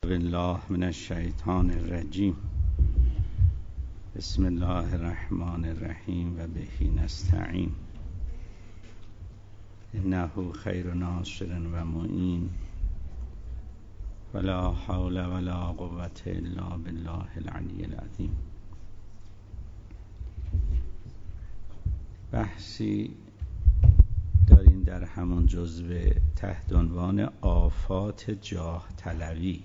بالله من الشیطان الرجیم. بسم الله الرحمن الرحیم و به نستعین. انه خیر ناصر و معین ولا حول ولا قوة الا بالله العلی العظیم. بحثی داریم در همون جزء تحت عنوان آفات جاه طلبی.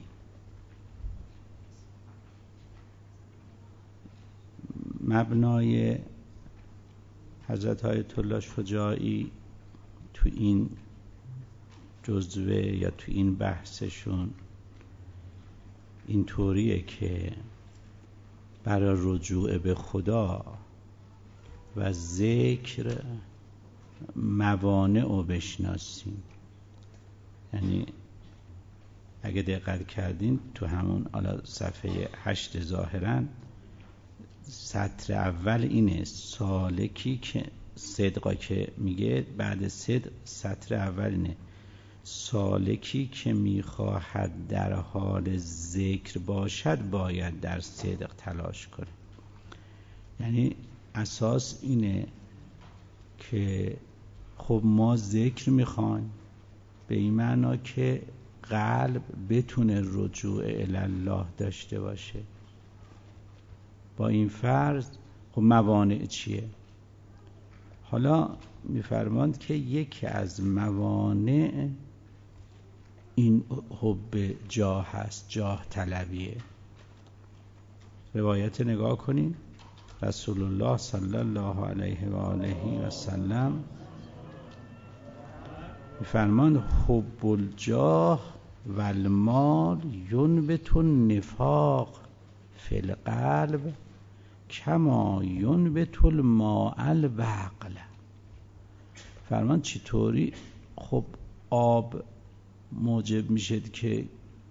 مبنای حضرت آیت الله شجاعی تو این جزوه یا تو این بحثشون اینطوریه که برای رجوع به خدا و ذکر موانع رو بشناسیم. یعنی اگه دقت کردین تو همون صفحه 8 ظاهراً سطر اول اینه، سالکی که صدقا که میگه بعد صدق سطر اول اینه، سالکی که میخواهد در حال ذکر باشد باید در صدق تلاش کنه. یعنی اساس اینه که خب ما ذکر میخوایم به این معنا که قلب بتونه رجوع الله داشته باشه. با این فرض خب موانع چیه؟ حالا میفرماند که یکی از موانع این حب جاه هست، جاه طلبیه. روایت نگاه کنین. رسول الله صلی الله علیه و آله و سلم میفرماند حب الجاه و المال ینبت النفاق فی القلب کما ینبت الماء البقل. فرمان چطوری؟ خب آب موجب میشه که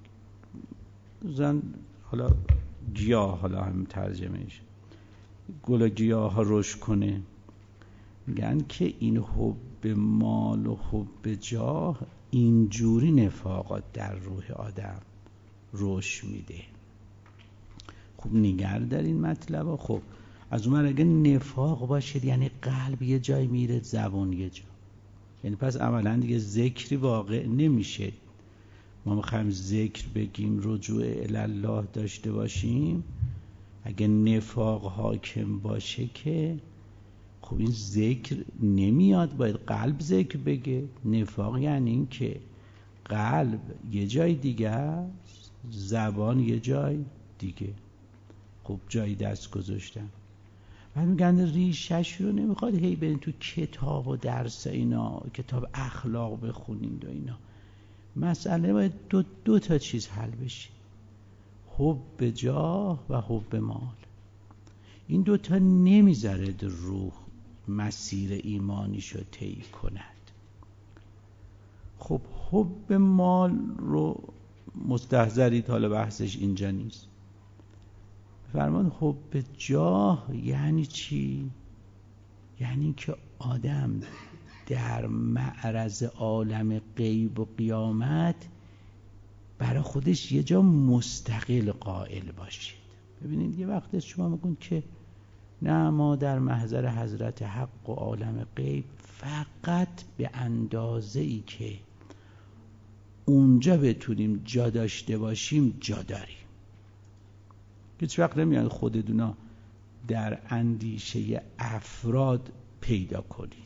حالا گیاه، حالا هم ترجمهش گل و گیاه ها رشد کنه. میگن که این حب مال و حب جاه اینجوری نفاقات در روح آدم رشد میده. خب نگر در این مطلب. خب از اون اگه نفاق باشه یعنی قلب یه جای میره، زبان یه جا، یعنی پس عملا دیگه ذکری واقع نمیشه. ما میخوایم ذکر بگیم، رجوع الله داشته باشیم، اگه نفاق حاکم باشه که خب این ذکر نمیاد، باید قلب ذکر بگه. نفاق یعنی این که قلب یه جای دیگه است، زبان یه جای دیگه. خب جایی دست گذاشتن. بعد میگن ریشش رو نمیخواد هی برین تو کتاب و درس اینا، کتاب اخلاق بخونید و اینا. مسئله باید دو تا چیز حل بشه، حب جاه و حب مال. این دوتا نمیذاره روح مسیر ایمانیشو طی کند. خب حب مال رو مستحضرید، حالا بحثش اینجا نیست. فرمان حب جاه یعنی چی؟ یعنی که آدم در معرض عالم غیب و قیامت برای خودش یه جا مستقل قائل باشید. ببینید یه وقت شما میگن که نه ما در محضر حضرت حق و عالم غیب فقط به اندازه‌ای که اونجا بتونیم جا داشته باشیم جا داریم. هیچ وقت نمیاد خودتونا در اندیشه افراد پیدا کنید.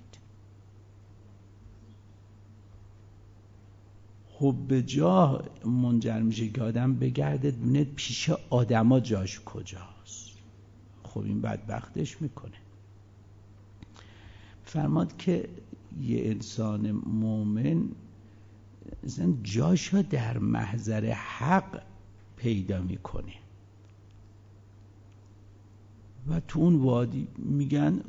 حب جاه منجر میشه که آدم بگرده دونه پیش آدما جاش کجاست. خب این بدبختش میکنه. فرماد که یه انسان مومن اصلا جاشو در محضر حق پیدا میکنه و تو اون وادی میگن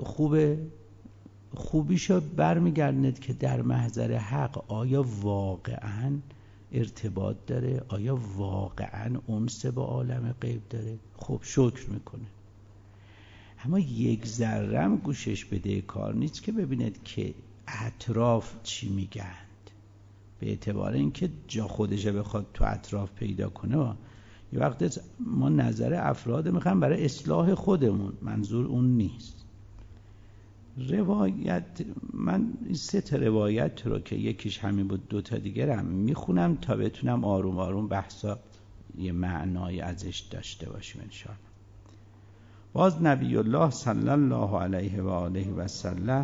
خوبیشو برمیگردند که در محضر حق آیا واقعا ارتباط داره، آیا واقعا انس با عالم غیب داره. خب شکر میکنه، اما یک ذره گوشش بده کار نیست که ببیند که اطراف چی میگند. به اعتبار اینکه جا خودشه بخواد تو اطراف پیدا کنه. یه وقت ما نظر افراد میخوایم برای اصلاح خودمون، منظور اون نیست. روایت، من این 3 روایت رو که یکیش همین بود 2 دیگه هم میخونم تا بتونم آروم آروم بحثا یه معنای ازش داشته باشیم انشاءالله. باز نبی الله صلی الله علیه و آله و سلم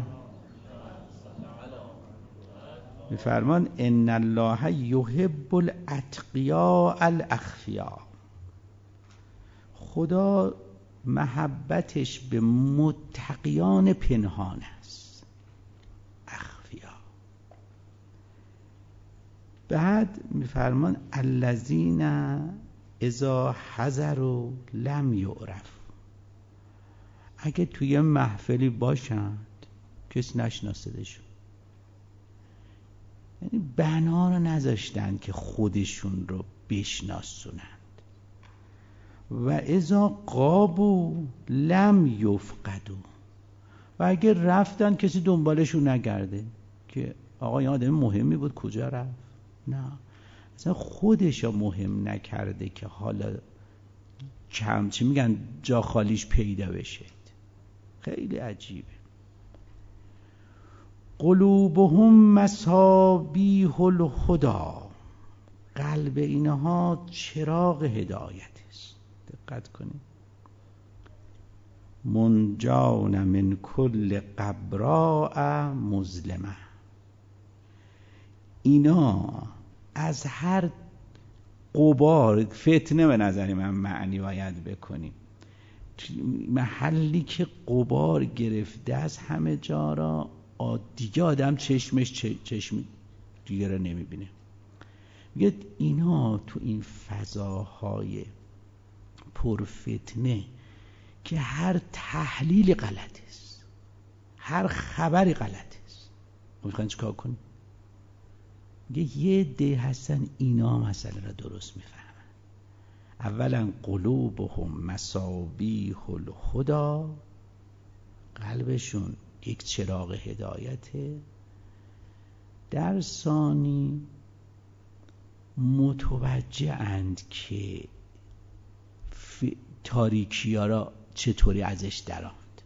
میفرمان ان الله یحب الاتقیاء الاخفیاء، خدا محبتش به متقیان پنهان است، اخفیا. بعد میفرمان الذین اذا حضروا لم یعرف، اگه توی محفلی باشند کس نشناسدشون، یعنی بنا رو نذاشتن که خودشون رو بشناسونند. و اذا غابوا لم یفقدوا، و اگه رفتن کسی دنبالشون نگرده که آقا این آدم مهمی بود کجا رفت، نه، اصلا خودشو مهم نکرده که حالا چی میگن جا خالیش پیدا بشه. خیلی عجیبه. قلوبهم مصابیح الهدی، قلب اینها چراغ هدایت است. دقت کنید. منجون من کل غبراء مظلمه، اینا از هر غبار فتنه، به نظر من معنی باید بکنیم، محلی که غبار گرفته از همه جا را دیگه آدم چشم دیگه را نمیبینه. میگه اینا تو این فضاهای پرفتنه که هر تحلیل غلط است، هر خبری غلط است، میخواین چیکار کنیم؟ یه ده هستن اینا مسئله را درست میفهمن. اولا قلوبهم مصابیح الهدی، قلبشون یک چراغ هدایته. در ثانی متوجه اند که تاریکی ها را چطوری ازش دراند،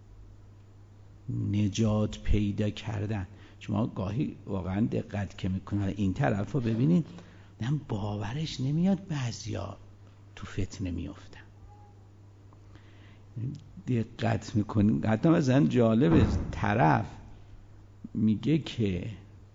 نجات پیدا کردن. شما گاهی واقعا دقت که میکنن این طرف رو ببینید، من باورش نمیاد بعضیا تو فتنه میافتن. دقت میکنیم حتی مثلا جالبه، طرف میگه که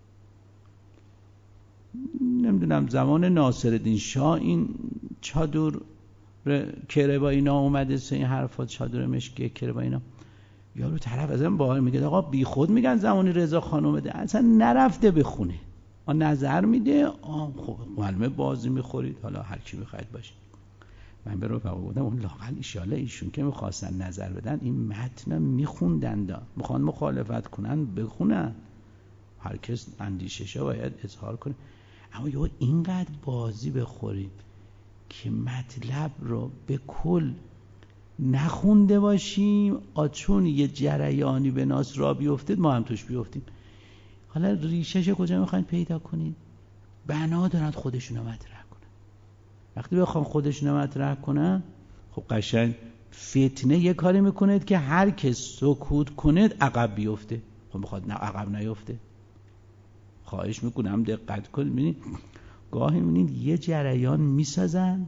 نمیدونم زمان ناصرالدین شاه این چادر کره با اینا اومده، این حرفات چادر مشکی کره با اینا، یارو طرف ازم باور میگه آقا بی خود میگن زمانی رضا خان اومده، اصلا نرفته بخونه، نظر میده، خب معلومه بازی میخورید، حالا هر کی میخواید باشه. من به رفقا گفتم اون لااقل ایشالا ایشون که میخواستن نظر بدن این متن میخوندن، میخوان مخالفت کنن بخونن، هر کس اندیششو باید اظهار کنه. اما یه اینقدر بازی بخوریم که مطلب رو به کل نخونده باشیم، چون یه جریانی به ناس را بیفتید ما هم توش بیفتیم. حالا ریشهش کجا میخواین پیدا کنید؟ بنا دارن خودشون رو مطرح کنن. وقتی بخوام خودشون رو مطرح کنن، خب قشنگ فتنه یه کاری میکنید که هر کس سکوت کنید عقب بیفته. خب میخواد نه عقب نیفته. خواهش میکنم دقت کنید. ببینید گاهی میبینید یه جریان میسازن،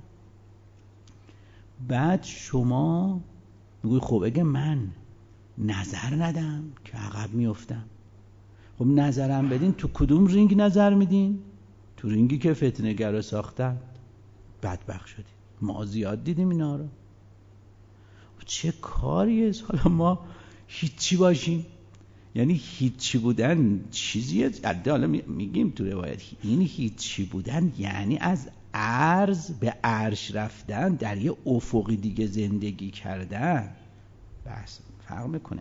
بعد شما میگوی خب اگه من نظر ندم که عقب میافتم. خب نظرم بدین، تو کدوم رینگ نظر میدین؟ تو رینگی که فتنه گر ساختن. بدبخت شدیم، ما زیاد دیدیم اینا رو. چه کاریه؟ حالا ما هیچی باشیم، یعنی هیچی بودن چیزیه. حالا میگیم تو روایت این هیچی بودن یعنی از عرض به عرش رفتن، در یه افقی دیگه زندگی کردن. بس فرق میکنه.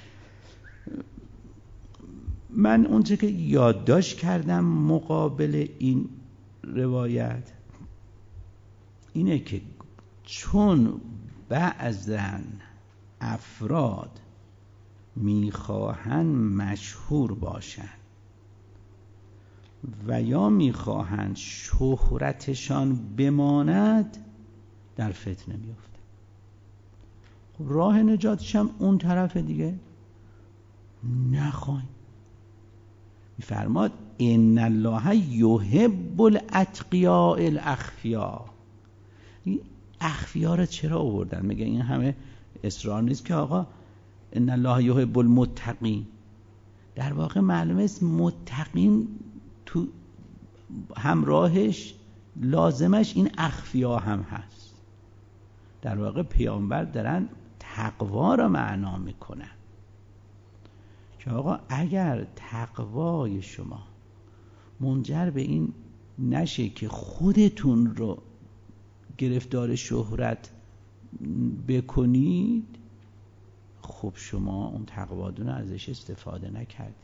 من اونچه که یادداشت کردم مقابل این روایت اینه که چون بعضن افراد میخواهن مشهور باشن و یا میخواهند شهرتشان بماند در فتنه میفته. خب راه نجاتش هم اون طرف دیگه نخواهیم. میفرماد ان الله یحب الاتقیاء الاخفیا. این اخفیا رو چرا آوردن؟ میگه این همه اصرار نیست که آقا ان الله یحب المتقین. در واقع معلومه است متقین تو همراهش لازمش این اخفیا هم هست. در واقع پیامبر دارن تقوا را معنا میکنن که آقا اگر تقوای شما منجر به این نشه که خودتون رو گرفتار شهرت بکنید، خب شما اون تقوادون ازش استفاده نکردید.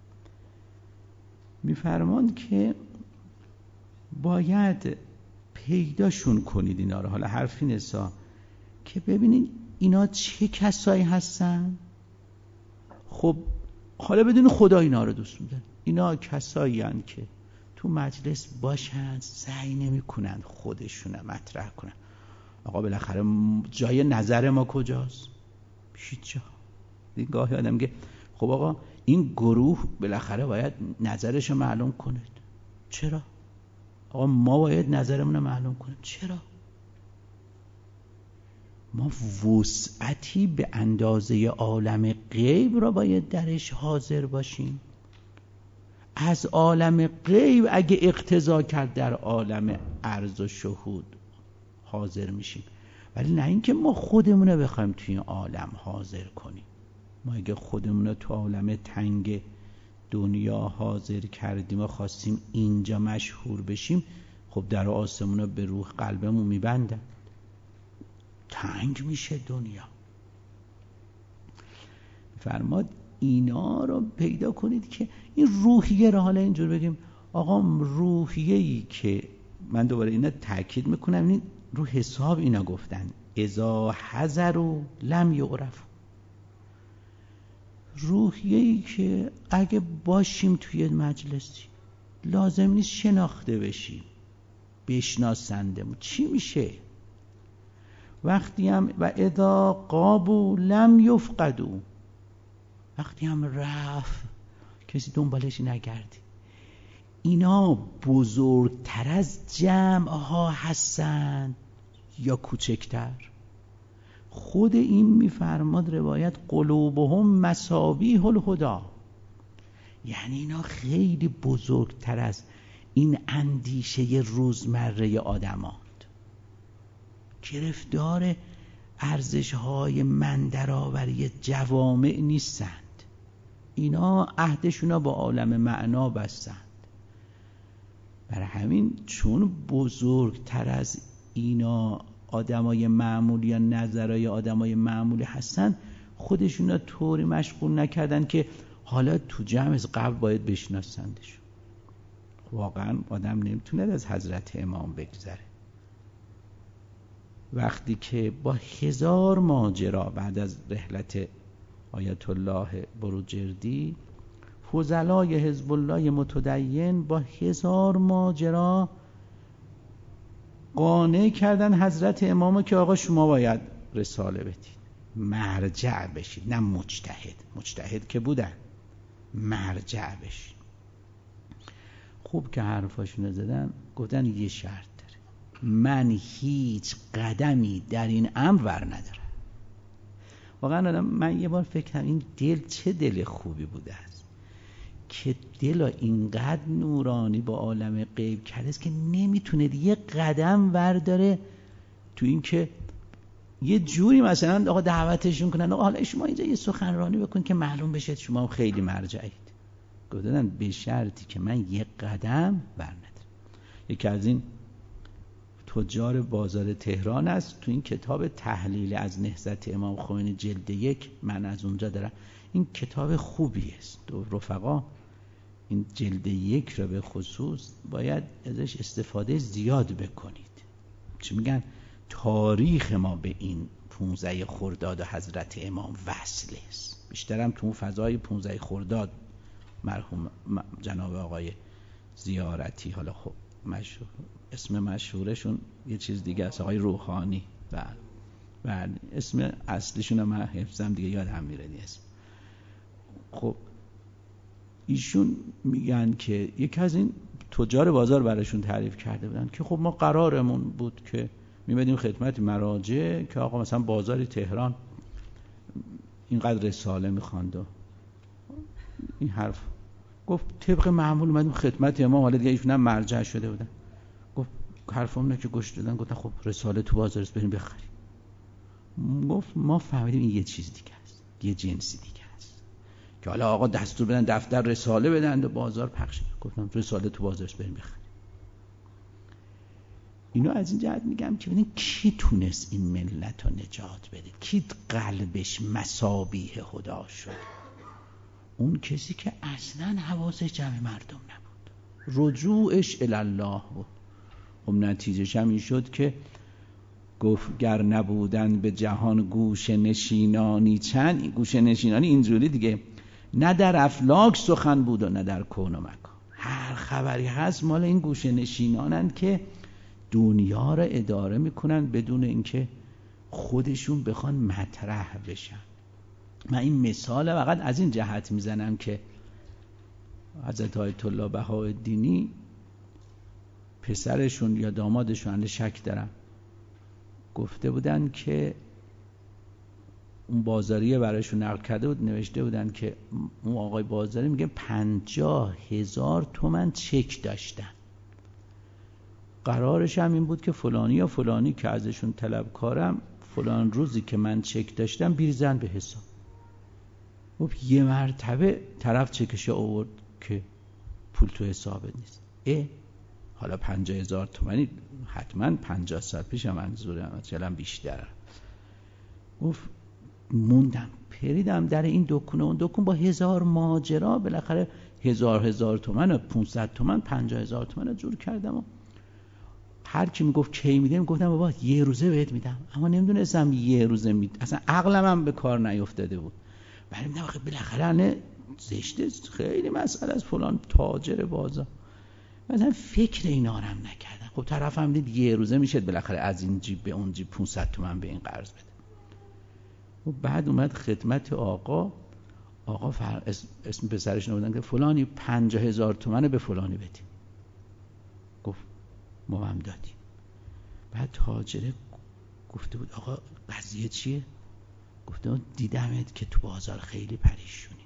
میفرماند که باید پیداشون کنید اینا رو. حالا حرفی نسا که ببینید اینا چه کسایی هستن. خب حالا بدون خدا اینا رو دوست میدن. اینا کسایی هستن که تو مجلس باشن سعی نمی کنن خودشون مطرح کنن. آقا بالاخره جای نظر ما کجاست؟ هیچ جا. این گاهی آدم میگه خب آقا این گروه بالاخره باید نظرش رو معلوم کنید. چرا؟ آقا ما باید نظرمون رو معلوم کنیم. چرا؟ ما وسعتی به اندازه عالم غیب را باید درش حاضر باشیم. از عالم غیب اگه اقتضا کرد در عالم عرض و شهود حاضر میشیم، ولی نه اینکه ما خودمون رو بخوایم توی این عالم حاضر کنیم. ما اگه خودمون رو تو عالم تنگ دنیا حاضر کردیم و خواستیم اینجا مشهور بشیم، خب در آسمون رو به روح قلبمون میبندن، تنگ میشه دنیا. فرماد اینا رو پیدا کنید که این روحیه رو، حالا اینجور بگیم آقا روحیه‌ای که من دوباره اینا تاکید میکنم، این رو حساب اینا گفتن اذا حضروا لم یعرفوا. روحیه‌ای که اگه باشیم توی مجلسی لازم نیست شناخته بشیم، بشناسندمون چی میشه. وقتی هم و اذا غابوا لم یفقدوا، وقتی هم رفت کسی دنبالش نگردی. اینا بزرگتر از جمع ها هستن یا کوچکتر؟ خود این میفرماد روایت قلوبهم مصابیح الهدی، یعنی اینا خیلی بزرگتر از این اندیشه روزمره آدمات، گرفتار ارزش های من درآوری جوامع نیستند. اینا عهدشون با عالم معنا بستند. برای همین چون بزرگتر از اینا آدمای معمولی یا نظرهای آدمای معمولی هستن، خودشون رو طوری مشغول نکردن که حالا تو جمع از قبل باید بشناسندشون. واقعا آدم نمیتونه از حضرت امام بگذره. وقتی که با 1000 ماجرا بعد از رحلت آیت الله بروجردی، فضلای حزب الله متدین با 1000 ماجرا قانع کردن حضرت امامو که آقا شما باید رساله بدید، مرجع بشید، نه مجتهد که بودن، مرجع بشید. خوب که حرفاشونو زدن، گفتن یه شرط داره، من هیچ قدمی در این امر ور ندارم. واقعا من یه بار فکر کردم این دل چه دل خوبی بوده است که دل اینقدر نورانی با عالم غیب کرده است که نمیتونه یه قدم ورداره تو این که یه جوری مثلا آقا دعوتشون کنن آقا حالا شما اینجا یه سخنرانی بکن که معلوم بشه شما خیلی مرجعید. گفتن به شرطی که من یه قدم ور ندارم. یکی از این تجار بازار تهران است، تو این کتاب تحلیل از نهضت امام خمینی جلد 1 من از اونجا دارم. این کتاب خوبی است، رفقا این جلد 1 را به خصوص باید ازش استفاده زیاد بکنید. چی میگن؟ تاریخ ما به این 15 خرداد حضرت امام وصل است. بیشترم تو فضای 15 خرداد مرحوم جناب آقای زیارتی. حالا خب اسم مشهورشون یه چیز دیگه است، آقای روحانی. بله اسم اصلیشون من حفظم دیگه یادم میره اسم. خب ایشون میگن که یکی از این تجار بازار براشون تعریف کرده بودن که خب ما قرارمون بود که میمدیم خدمت مراجع که آقا مثلا بازاری تهران اینقدر رساله میخواند و این حرف. گفت طبق معمول اومدیم خدمت امام، حالا دیگه ایشون هم مرجع شده بودن. گفت حرفمون رو که گوش دادن گفتن خب رساله تو بازار است بریم بخریم. گفت ما فهمیدیم این یه چیز دیگه است، یه جنسی دیگه است که حالا آقا دستور بدن دفتر رساله بدن و بازار پخش. گفتم رساله تو بازار است بریم بخریم. اینو از این جهت میگم که ببینید کی تونست این ملت رو نجات بده، کی قلبش مسابیح خدا شد. اون کسی که اصلا حواسش جمع مردم نبود، رجوعش الله بود. خب نتیجهش هم این شد که گفت گر نبودن به جهان گوش نشینانی چند. گوش نشینانی اینجوری دیگه، نه در افلاک سخن بود و نه در کون و مکان. هر خبری هست مال این گوش نشینانن که دنیا را اداره میکنن بدون اینکه خودشون بخوان مطرح بشن. من این مثال فقط از این جهت میزنم که حضرت آیت الله بهاءالدینی پسرشون یا دامادشون، شک دارم، گفته بودن که اون بازاریه برایشون نقل کرده بود، نوشته بودن که اون آقای بازاری میگه 50,000 تومان چک داشتن. قرارش هم این بود که فلانی یا فلانی که ازشون طلبکارم فلان روزی که من چک داشتم بیرزن به حساب. یه مرتبه طرف چکش آورد که پول تو حسابت نیست. حالا 50,000 تومانی حتما 50 سال پیش منظورم، چلم بیشتره. گفت موندم پریدم در این دکون اون دکون با 1000 ماجرا بالاخره 1000 تومان و 500 تومان 50,000 تومان جور کردم. و هر کی میگفت کی میدم گفتم بابا یه روزه بهت میدم، اما نمیدونستم یه روزه میدم، اصلا عقلم هم به کار نیافتاده بود. ولی میگم آخه بالاخره نه زشته، خیلی مسئله از فلان تاجر بازار، مثلا فکر اینا رو هم نکردم. خب طرف هم دید یه روزه میشه بالاخره از این جیب به اون جیب 500 تومان به این قرض بده. و بعد اومد خدمت آقا اسم پسرش نبودن که فلانی 50,000 تومان به فلانی بدیم. گفت ما هم دادیم. بعد تاجره گفته بود آقا قضیه چیه؟ گفته دیدمت که تو بازار خیلی پریشونی.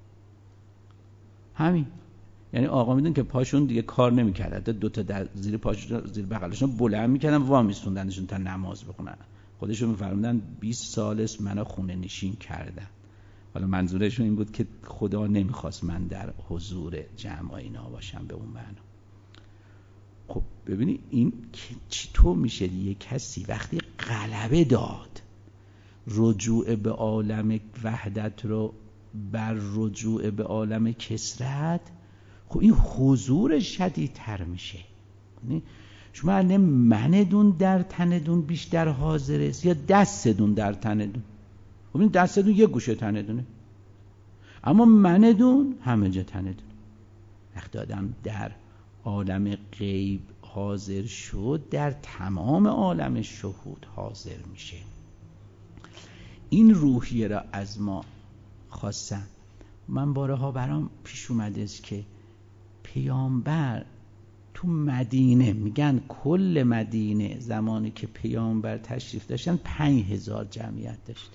همین. یعنی آقا میدون که پاشون دیگه کار نمی‌کرد، دو تا زیر پاشون زیر بغلشون بلند می‌کردن وا می‌سوندنشون تا نماز بخونن. خودشون می‌فرمودن 20 سال است منو خونه نشین کردن. حالا منظورشون این بود که خدا نمی‌خواست من در حضور جمع اینا باشم به اون معنا. خب ببینید این چطور میشه یه کسی وقتی غلبه داد رجوع به عالم وحدت رو بر رجوع به عالم کثرت، خب این حضور شدیدتر میشه. شما نه مندون در تندون بیشتر حاضر است یا دستدون در تندون؟ خب این دستدون یه گوشه تندونه، اما مندون همه جا تندون. وقتی آدم در عالم غیب حاضر شد در تمام عالم شهود حاضر میشه. این روحیه را از ما خواستن. من بارها برام پیش اومده است که پیامبر تو مدینه، میگن کل مدینه زمانی که پیامبر تشریف داشتن 5,000 جمعیت داشت.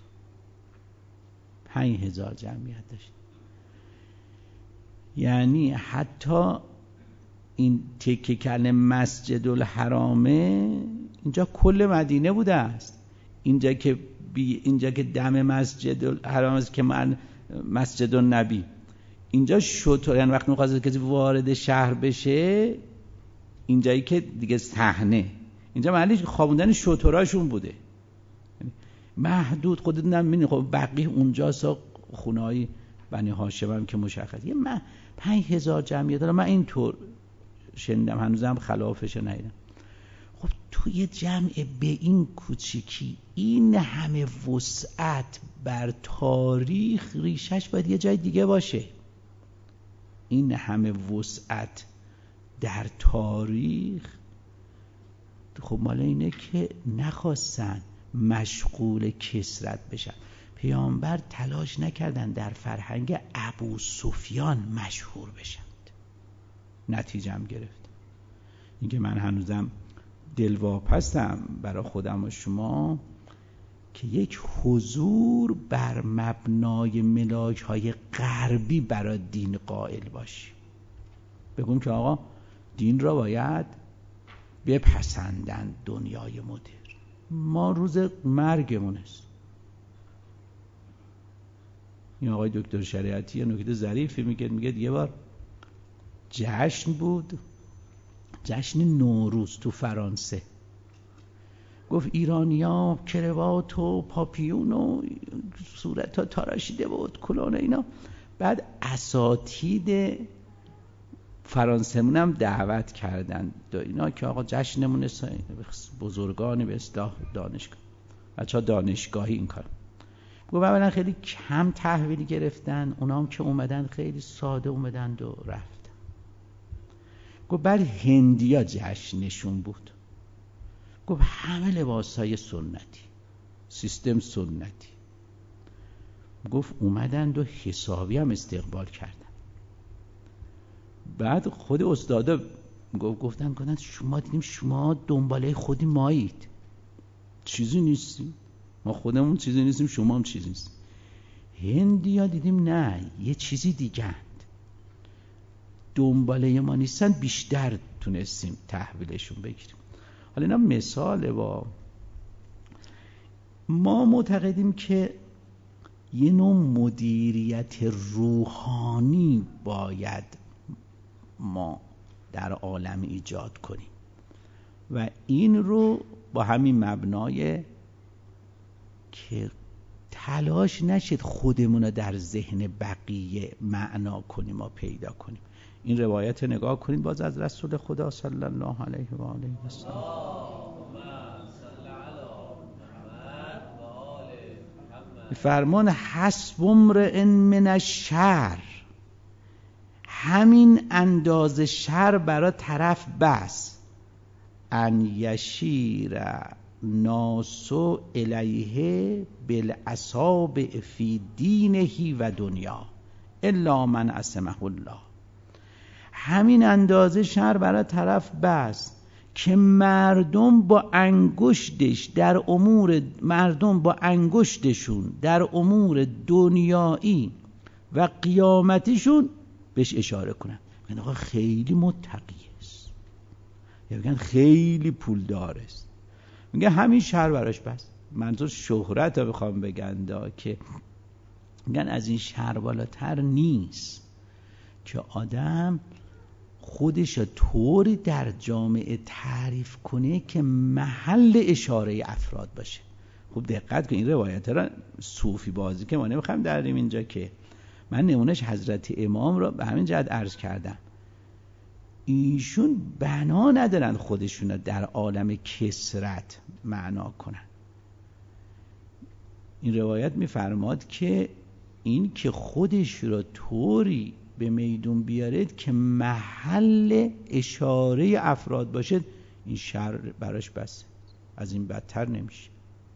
5,000 جمعیت داشت. یعنی حتی این تکه کلمه مسجد الحرامه اینجا کل مدینه بوده است. اینجا که دم مسجد الحرام است که من مسجد النبی، اینجا شطور، یعنی وقتی می‌خواد کسی وارد شهر بشه اینجایی که دیگه صحنه، اینجا محلی خوابوندن شطوراشون بوده. محدود خودت نمی‌بینی. خب بقیه اونجاست، خونه‌های بنی هاشم هم که مشخص. یه 5,000 جمعیت داره. من اینطور شنیدم، هنوزم خلافش ندیدم. خب تو یه جمع به این کوچیکی این همه وسعت بر تاریخ ریشش باید یه جای دیگه باشه. این همه وسعت در تاریخ خب مال اینه که نخواستن مشغول کثرت بشن. پیامبر تلاش نکردن در فرهنگ ابو سفیان مشهور بشند، نتیجه هم گرفت. اینکه من هنوزم دلواپسم برای خودم و شما که یک حضور بر مبنای ملاک‌های غربی برای دین قائل باشیم. بگم که آقا دین را باید بپسندن دنیای مدرن. ما روز مرگمون است. این آقای دکتر شریعتی یه نکته ظریفی میگه یه بار جشن بود، جشن نوروز تو فرانسه. گفت ایرانیا کروات و پاپیون و صورت ها تراشیده بود، کلاه اینا. بعد اساتید فرانسه‌مون هم دعوت کردن اینا که آقا جشنمون بزرگانی به اصطلاح دانشگاه، بچه‌ها دانشگاهی این کار. گفت اولا خیلی کم تحویل گرفتن، اونا هم که اومدن خیلی ساده اومدن و رفتن. گفت بعد هندیا جشنشون بود. گفت همه لباسای سنتی، سیستم سنتی. گفت اومدن و حسابی هم استقبال کردن. بعد خود استادا گفتن شما دیدیم شما دنباله خودی مایید، چیزی نیستیم، ما خودمون چیزی نیستیم، شما هم چیزی نیستیم. هندیا دیدیم نه، یه چیزی دیگند، دنباله ما نیستن، بیشتر تونستیم تحویلشون بگیریم. حالا اینا مثاله. ما معتقدیم که یه نوع مدیریت روحانی باید ما در عالم ایجاد کنیم و این رو با همین مبنای که تلاش نشد خودمون رو در ذهن بقیه معنا کنیم و پیدا کنیم. این روایت نگاه کنید باز از رسول خدا صلی الله علیه و آله و سلم. فرمان حسب امرئ من الشر، همین اندازه شر برای طرف بس، ان یشیر ناس الیه بالاصابع فی دینه و دنیا الا من عصمه الله. همین اندازه شر برای طرف بس که مردم با انگشتشون در امور دنیایی و قیامتیشون بهش اشاره کنن. میگن آقا خیلی متقی است، یا میگن خیلی پولدار است، میگن همین شر براش بس. منظور شهرت رو بخوام بگن که میگن از این شر بالاتر نیست که آدم خودش رو طوری در جامعه تعریف کنه که محل اشاره افراد باشه. خوب دقت کن، این روایت را صوفی بازی که ما نمیخوایم دریم اینجا، که من نمونش حضرت امام را به همین جهت عرض کردم. ایشون بنا ندارن خودشون در عالم کثرت معنا کنن. این روایت میفرماد که این که خودش را طوری به میدون بیارید که محل اشاره افراد باشد، این شر براش بسه، از این بدتر نمیشه.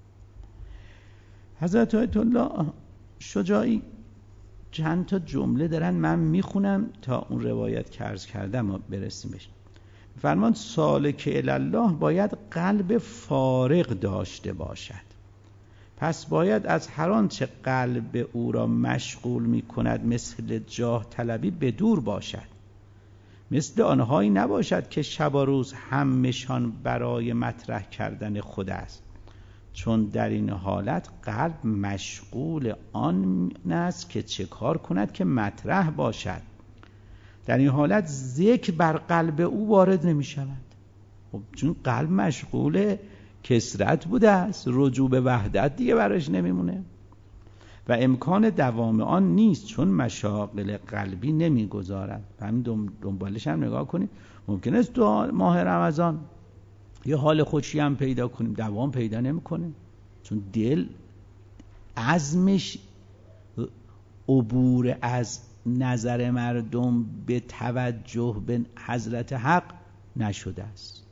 حضرت آیت الله شجاعی چند تا جمله دارن، من میخونم تا اون روایت که عرض کردم و برسیم بهش. فرمان سالک الله باید قلب فارغ داشته باشد، پس باید از هر آنچه قلب او را مشغول می کند مثل جاه طلبی بدور باشد. مثل آنهایی نباشد که شب و روز همشان برای مطرح کردن خود است، چون در این حالت قلب مشغول آن است که چه کار کند که مطرح باشد. در این حالت ذکر بر قلب او وارد نمی شود. خب چون قلب مشغول کثرت بوده است، رجوع به وحدت دیگه براش نمیمونه و امکان دوام آن نیست، چون مشاغل قلبی نمیگذارد. همین دنبالش هم نگاه کنیم. ممکنه است تو ماه رمضان یه حال خوشی هم پیدا کنیم، دوام پیدا نمیکنه، چون دل عزمش عبور از نظر مردم به توجه به حضرت حق نشده است.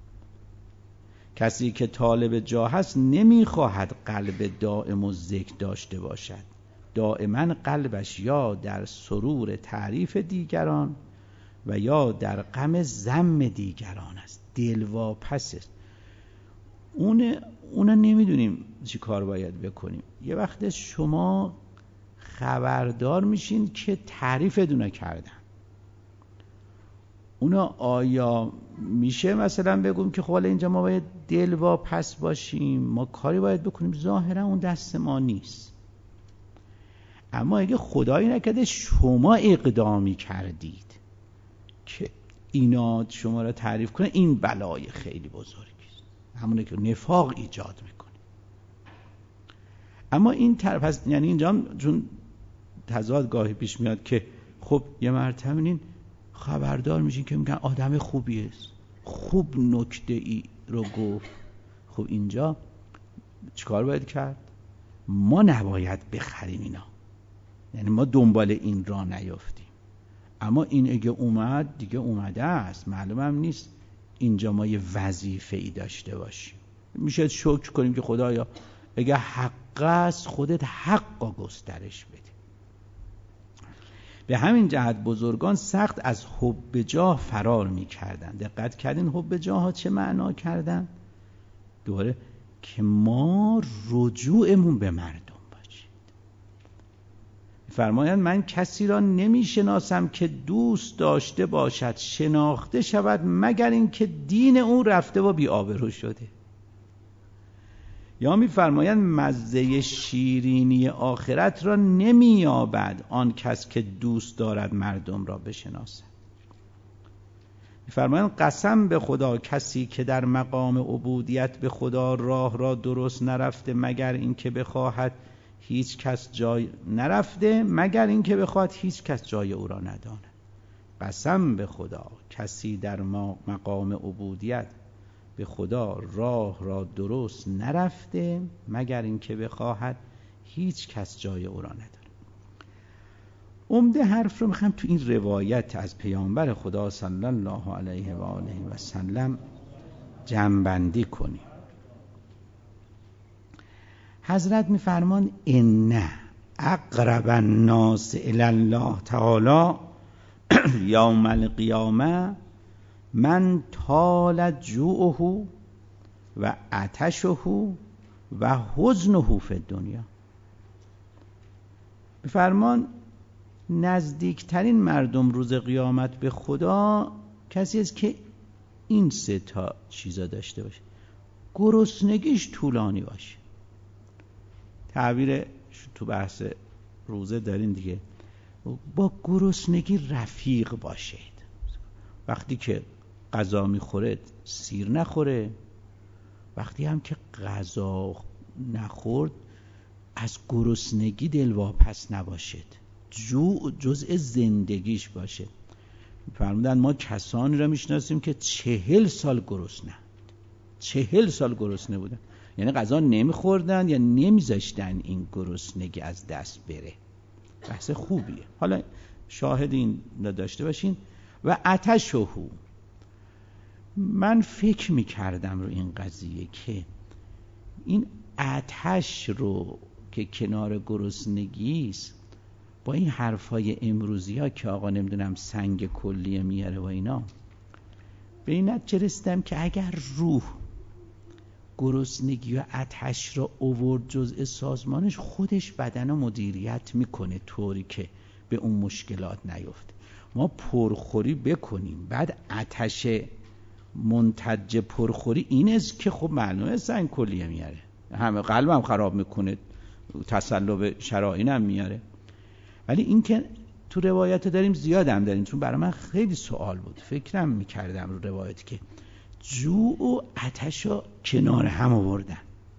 کسی که طالب جاه است نمیخواهد قلب دائم و ذکر داشته باشد. دائما قلبش یا در سرور تعریف دیگران و یا در غم ذم دیگران است. دلواپس است. اون نمیدونیم چی کار باید بکنیم. یه وقت شما خبردار میشین که تعریف دونه کردن. اونا آیا میشه مثلا بگم که خب اینجا ما باید دلواپس باشیم، ما کاری باید بکنیم؟ ظاهرا اون دست ما نیست. اما اگه خدایی نکرده شما اقدامی کردید که اینا شما را تعریف کنه، این بلای خیلی بزرگی است، همونه که نفاق ایجاد میکنه. اما این طرف هست، یعنی اینجا چون تضاد گاهی پیش میاد که خب یه مرتبه این خبردار میشین که میگن آدم خوبی است، خوب نکته ای رو گفت. خب اینجا چیکار باید کرد؟ ما نباید بخریم اینا، یعنی ما دنبال این را نیافتیم. اما این اگه اومد دیگه اومده است، معلومم نیست اینجا ما یه وظیفه ای داشته باشیم. میشه شکر کنیم که خدایا اگه حق است خودت حق گسترش بده. به همین جهت بزرگان سخت از حب جاه فرار می‌کردن. دقت کردین حب جاه ها چه معنا کردن؟ دوره که ما رجوعمون به مردم باشید. فرمایند من کسی را نمی‌شناسم که دوست داشته باشد شناخته شود مگر اینکه دین او رفته و بی‌آبرو شده. یا می‌فرمایند مزه شیرینی آخرت را نمی‌یابد آن کس که دوست دارد مردم را بشناسد. می‌فرمایند قسم به خدا کسی که در مقام عبودیت به خدا راه را درست نرفته مگر اینکه بخواهد هیچ کس جای نرفته مگر اینکه بخواهد هیچ کس جای او را نداند. قسم به خدا کسی در مقام عبودیت به خدا راه را درست نرفته مگر اینکه بخواهد هیچ کس جای او را نداره. عمده حرف رو میخوام تو این روایت از پیامبر خدا صلی الله علیه و آله و سلم جمع‌بندی کنیم. حضرت میفرمان ان اقرب الناس الی الله تعالی یوم القیامه من طال جوعه و عطشه و حزنه فی الدنیا. بفرمان نزدیکترین مردم روز قیامت به خدا کسی است که این سه تا چیزا داشته باشه. گرسنگیش طولانی باشه. تعبیر تو بحث روزه دارین دیگه، با گرسنگی رفیق باشید. وقتی که غذا میخوره سیر نخوره، وقتی هم که غذا نخورد از گرسنگی دلواپس نباشید. جوع جزء زندگیش باشه. فرمودن ما کسانی را میشناسیم که 40 سال گرسنه، 40 سال گرسنه بودن، یعنی غذا نمیخوردن یا نمیذاشتن این گرسنگی از دست بره. بحث خوبیه. حالا شاهد این داشته باشین. و عطشه، من فکر میکردم رو این قضیه که این آتش رو که کنار گرسنگی است با این حرفای امروزی ها که آقا نمیدونم سنگ کلیه میاره و اینا، به این نتیجه رسیدم که اگر روح گرسنگی و آتش را آورد جزء سازمانش، خودش بدن رو مدیریت میکنه طوری که به اون مشکلات نیفته. ما پرخوری بکنیم بعد آتش منتج پرخوری این است که خب معلومه سنگ کلیه میاره، همه قلبم خراب میکنه، تصلب شرائینم میاره. ولی این که تو روایت داریم زیادم داریم، چون برای من خیلی سوال بود، فکرم میکردم رو روایت که جوع و آتش رو کنار هم آوردن.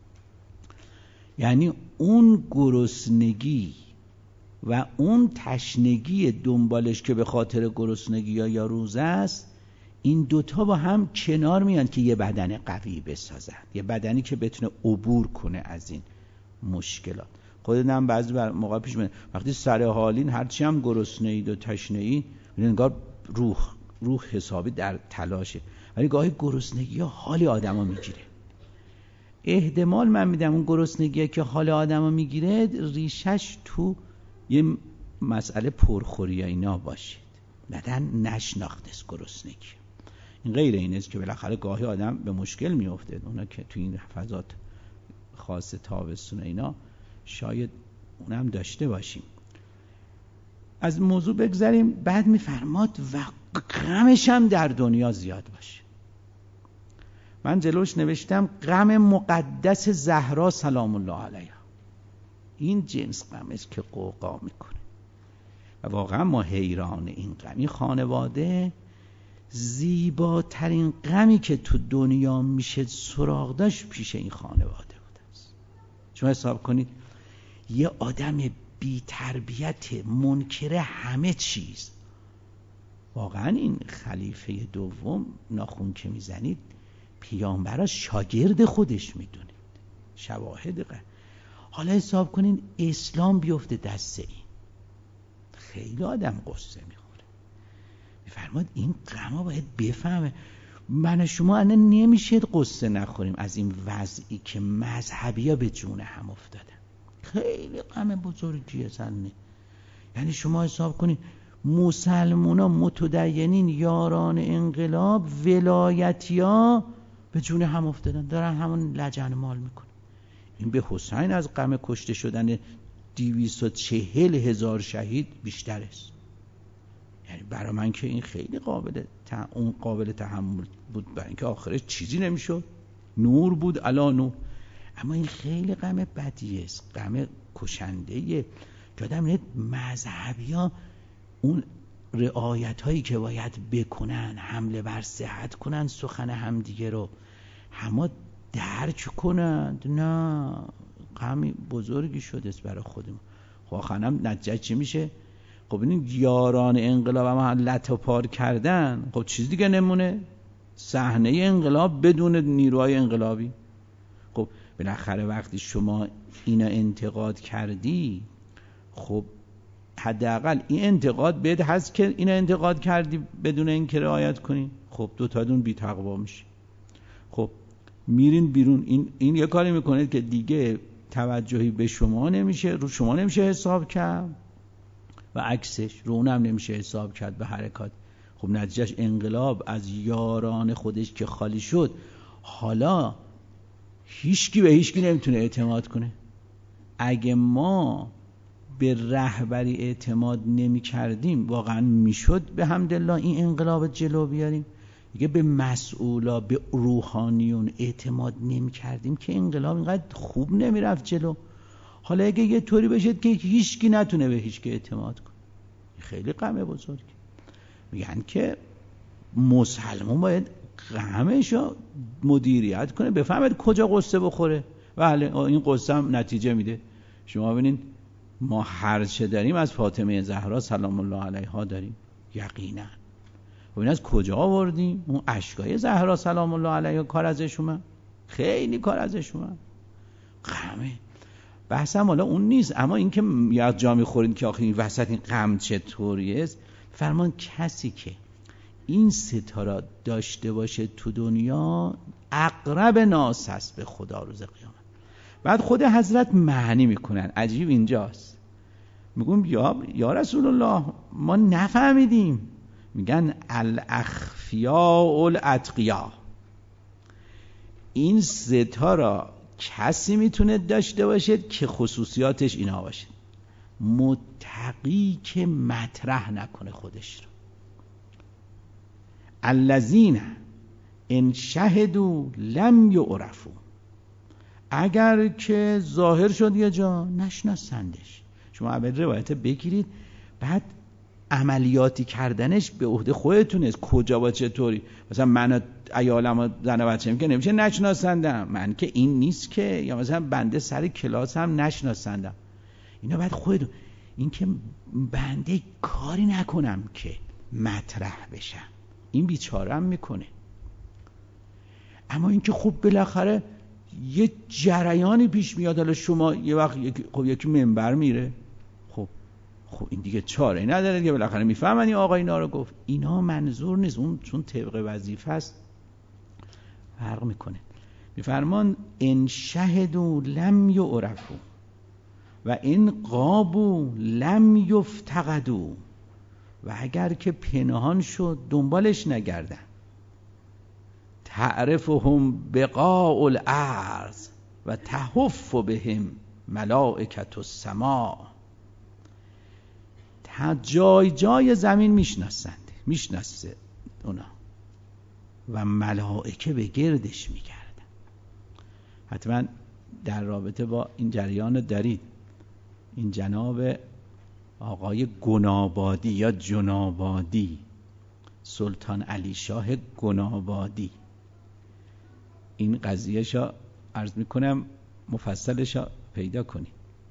یعنی اون گرسنگی و اون تشنگی دنبالش که به خاطر گرسنگی یا روزه است، این دوتا با هم کنار میان که یه بدن قوی بسازن، یه بدنی که بتونه عبور کنه از این مشکلات. خودم بعضی موقع پیش میاد وقتی سر حالین هرچی هم گرسنه اید و تشنه اید انگار روح حسابی در تلاشه، ولی گاهی گرسنگی ها حال آدمو میگیره. احتمال من میدم اون گرسنگی که حال آدمو میگیره ریشش تو یه مسئله پرخوری یا اینا باشید، بعدن نشناختست گرسنگی. این غیر این است که بالاخره گاهی آدم به مشکل میفته، اونا که تو این فضات خاص تابستون اینا شاید اونم داشته باشیم. از موضوع بگذاریم. بعد میفرماد و غمش هم در دنیا زیاد باشه. من جلوش نوشتم غم مقدس زهرا سلام الله علیها. این جنس غم است که قوقا میکنه و واقعا ما حیران این غم. این خانواده زیباترین غمی که تو دنیا میشه سراغ داشت پیش این خانواده بود است. شما حساب کنید یه آدم بی تربیت منکر همه چیز، واقعا این خلیفه دوم ناخون که میزنید پیامبر شاگرد خودش میدونید، شواهد حالا حساب کنین اسلام بیفته دست این، خیلی آدم قصه میخوره. میفرماد این غما باید بفهمه من شما الان نمیشه قصه نخوریم از این وضعی که مذهبی ها به جون هم افتادن. خیلی غم بزرگیه سنه. یعنی شما حساب کنین مسلمان ها متدینین یاران انقلاب ولایتی ها به جون هم افتادن، دارن همون لجن مال میکنن. این به حسین از غم کشته شدن 240,000 شهید بیشتر است. یعنی برای من که این خیلی قابل تحمل بود، برای اینکه آخرش چیزی نمیشد، نور بود علا نور. اما این خیلی غم بدی است، غم کشنده که آدم مذهبی ها اون رعایت هایی که باید بکنن، حمله بر صحت کنن، سخن همدیگه رو همه درک کنند، نه غمی بزرگی شده است برای خودمون. خب خانم نتیجه چی میشه؟ خب این یاران انقلاب هم لطو پار کردن، خب چیز دیگه نمونه، صحنه انقلاب بدون نیروهای انقلابی. خب بالاخره وقتی شما اینا انتقاد کردی، خب حداقل این انتقاد بهت هست که اینا انتقاد کردی بدون اینکه رعایت کنی، خب دوتاتون بی تقوا میشه. خب میرین بیرون، این یه کاری میکنه که دیگه توجهی به شما نمیشه، رو شما نمیشه حساب کرد و عکسش رو اونم نمیشه حساب کرد به حرکات. خب نتیجهش انقلاب از یاران خودش که خالی شد، حالا هیچکی به هیچکی نمیتونه اعتماد کنه. اگه ما به رهبری اعتماد نمی کردیم واقعا میشد به حمدالله این انقلاب جلو بیاریم. دیگه به مسئولا، به روحانیون اعتماد نمی کردیم که انقلاب اینقدر خوب نمی رفت جلو. حالا اگه یه طوری بشه که هیچکی نتونه به هیچکی اعتماد کنه، خیلی غم بزرگی. میگن که مسلمان باید غمشو مدیریت کنه، بفهمید کجا قصه بخوره. بله این قصه هم نتیجه میده. شما ببینید ما هر چه داریم از فاطمه زهرا سلام الله علیها داریم، یقینا. و این از کجا آوردیم؟ اون اشکای زهرا سلام الله علیها کار ازش اومد، خیلی کار ازش اومد. غمه بحثم حالا اون نیست، اما این که یاد جا میخورین که آخه این وسط این غم چطوری است. فرمان کسی که این ستاره داشته باشه تو دنیا اقرب ناس است به خدا روز قیامت. بعد خود حضرت معنی میکنن، عجیب اینجاست. میگم یا رسول الله ما نفهمیدیم. میگن الاخفیاء الاتقیا، این ستاره کسی میتونه داشته باشد که خصوصیاتش اینا باشه: متقی که مطرح نکنه خودش رو، الذین ان شهدوا لم یعرفوا، اگر که ظاهر شد یه جا نشناسندش. شما اول روایت بگیرید، بعد عملیاتی کردنش به عهده خودتونه، کجا با چطوری. مثلا من عیالم و زن و بچه‌ام که نمیشه نشناسندم، من که این نیست که، یا مثلا بنده سر کلاس هم نشناسندم. اینا بعد خودتون، این که بنده کاری نکنم که مطرح بشم، این بیچاره‌ام میکنه. اما این که خب بالاخره یه جریانی پیش میاد. حالا شما یه وقت یکی منبر میره، خب این دیگه چاره نداره دیگه، بالاخره میفهمن این آقا اینا رو گفت. اینا منظور نیست، اون چون طبق وظیفه است فرق میکنه. میفرمان ان شهدوا لم یعرفوا و ان غابوا لم یفتقدوا، و اگر که پنهان شد دنبالش نگردن. تعرفهم بقاع الارض و تهف بهم ملائکة السماء، جای جای زمین میشناسه اونا و ملائکه به گردش میگردن. حتما در رابطه با این جریان دارید. این جناب آقای گنابادی یا جنابادی، سلطان علی شاه گنابادی، این قضیهشو عرض میکنم مفصلشو پیدا کنید.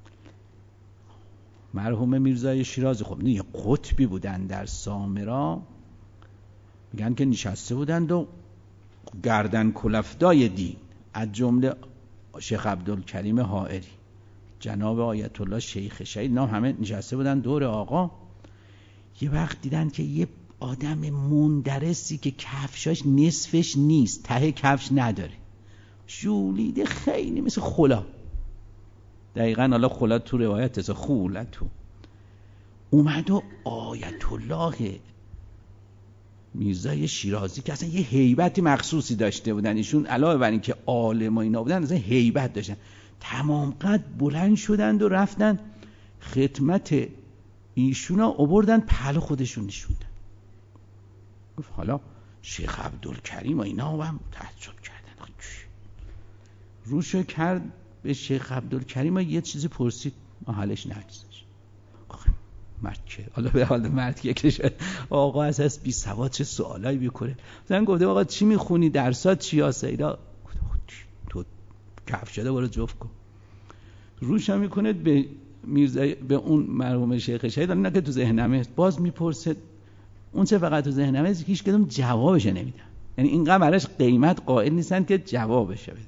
مرحوم میرزای شیرازی خب یه قطبی بودن در سامرا، میگن که نشسته بودند و گردن کلفتای دین، از جمله شیخ عبدالکریم حائری، جناب آیت الله شیخ شهید، اینا همه نشسته بودن دور آقا. یه وقت دیدن که یه آدم مندرسی که کفشاش نصفش نیست، ته کفش نداره، ژولیده خیلی مثل خلا، دقیقاً حالا خلا تو روایت است، خوله تو اومد و آیت الله میرزای شیرازی که اصلا یه هیبت مخصوصی داشته بودن، ایشون علاوه بر این که عالم و اینا بودن اصلا هیبت داشتن، تمام قد بلند شدند و رفتن خدمت ایشون ها، آوردن پهلو خودشون نشوندن. گفت حالا شیخ عبدالکریم و اینا هم تعجب کردن، روشو کرد به شیخ عبدالکریم یه چیزی پرسید، ما حالش نگذاشت. مرد که حالا به حال مرد که شد آقا اساس بی سواد چه سوالایی میکنه. مثلا گفته آقا چی میخونی، درسات چی هست؟ تو کف شده برو جفت کن. روش هم میکنه به میرزا، به اون مرحوم شیخ شهید، نه که تو ذهنمه، باز میپرسه اون چه فقط تو ذهنمه، هیچ کدوم جوابش نمیدن. یعنی اینقدر براش قیمت قائل نیستن که جوابش بده.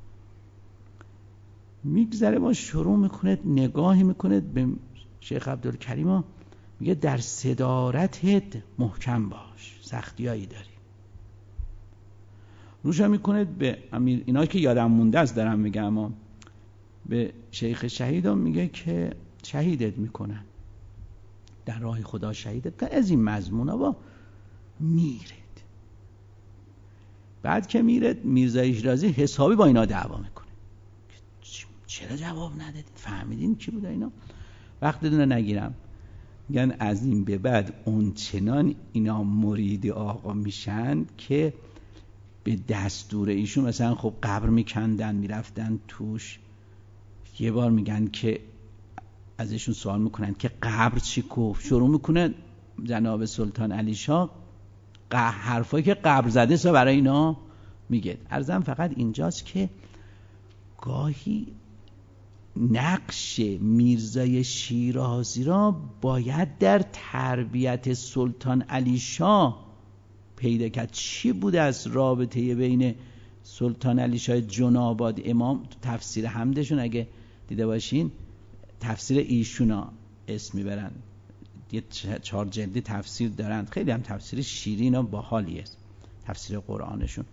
میگذره ما شروع میکنه نگاهی میکنه به شیخ عبدالکریم، میگه در صدارتت محکم باش، سختیایی داری. روش هم میکنه به امیر، اینا که یادم مونده است دارم میگم، اما به شیخ شهید هم میگه که شهیدت میکنن، در راه خدا شهیدت کنن، از این مضمونا با میرد. بعد که میرد میرزای شیرازی حسابی با اینا دعوا میکنه، چرا جواب ندادید، فهمیدین کی بود اینا؟ وقتتون نگیرم. میگن از این به بعد اون چنان اینا مرید آقا میشن که به دستور ایشون مثلا خب قبر میکندن میرفتن توش. یه بار میگن که ازشون سوال میکنن که قبر چی گفت، شروع میکنه جناب سلطان علی شاه حرفایی که قبر زده سا برای اینا میگه. عرضم فقط اینجاست که گاهی نقش میرزای شیرازی را باید در تربیت سلطان علی شاه پیدا کرد. چی بود از رابطه بین سلطان علی شاه جناباد امام؟ تفسیر حمدشون اگه دیده باشین، تفسیر ایشونا اسم میبرن، یه 4 جلدی تفسیر دارن، خیلی هم تفسیر شیرین و باحالی است تفسیر قرآنشون.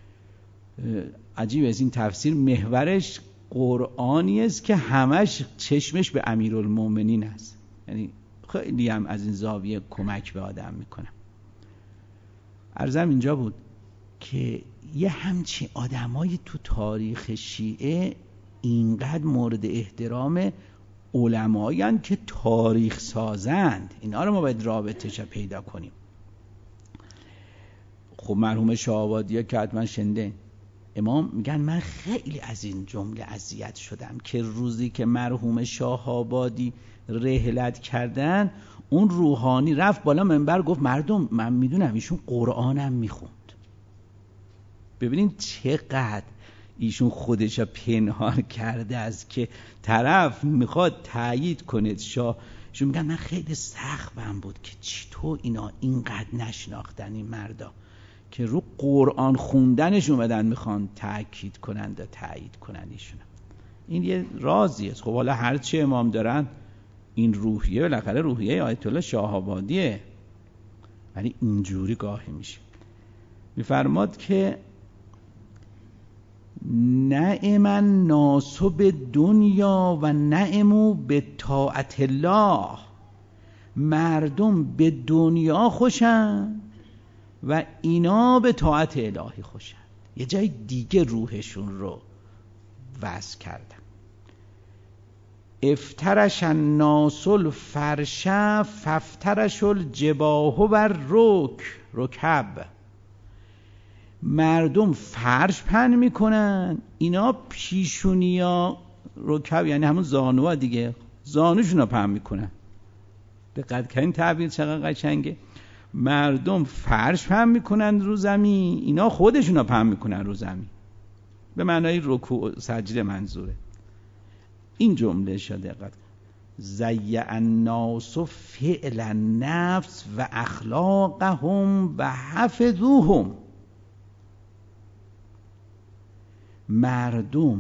عجیب از این تفسیر محورش قرآنی است که همش چشمش به امیرالمومنین است، یعنی خیلی هم از این زاویه کمک به آدم میکنه. عرضم اینجا بود که یه همچین آدمایی تو تاریخ شیعه اینقدر مورد احترام علمایین که تاریخ سازند، اینا رو ما باید رابطه‌اش پیدا کنیم. خب مرحوم شاه‌آبادی که حتما شنده، امام میگن من خیلی از این جمله اذیت شدم که روزی که مرحوم شاه‌آبادی رحلت کردن، اون روحانی رفت بالا منبر گفت مردم من میدونم ایشون قرآنم میخوند. ببینین چقدر ایشون خودش پنهان کرده است که طرف میخواد تایید کنه شاه. ایشون میگن من خیلی سختم بود که چطور اینا اینقدر نشناختن این مردا که رو قرآن خوندنش اومدن میخوان تأکید کنند و تأیید کنند ایشون. این یه رازیه. خب حالا هرچی امام دارن این روحیه بالاخره روحیه آیت الله شاه‌آبادیه، ولی اینجوری گاهی میشه. میفرماد که نعم الناس به دنیا و نعموا به طاعت الله. مردم به دنیا خوشن و اینا به طاعت الهی خوشن. یه جای دیگه روحشون رو وضع کردن. افترش الناس الفرش فافترش الجباه بر رکب. مردم فرش پهن میکنن، اینا پیشونیا رکب یعنی همون زانوها دیگه، زانوشون رو پهن میکنن. دقت کنین تعبیر چقدر قشنگه. مردم فرش پهن میکنن رو زمین، اینا خودشون رو پهن میکنن رو زمین، به معنای رکوع سجده منظوره. این جمله شده دقت. زیع الناس فعل النفس و اخلاقهم و حفظوهم. مردم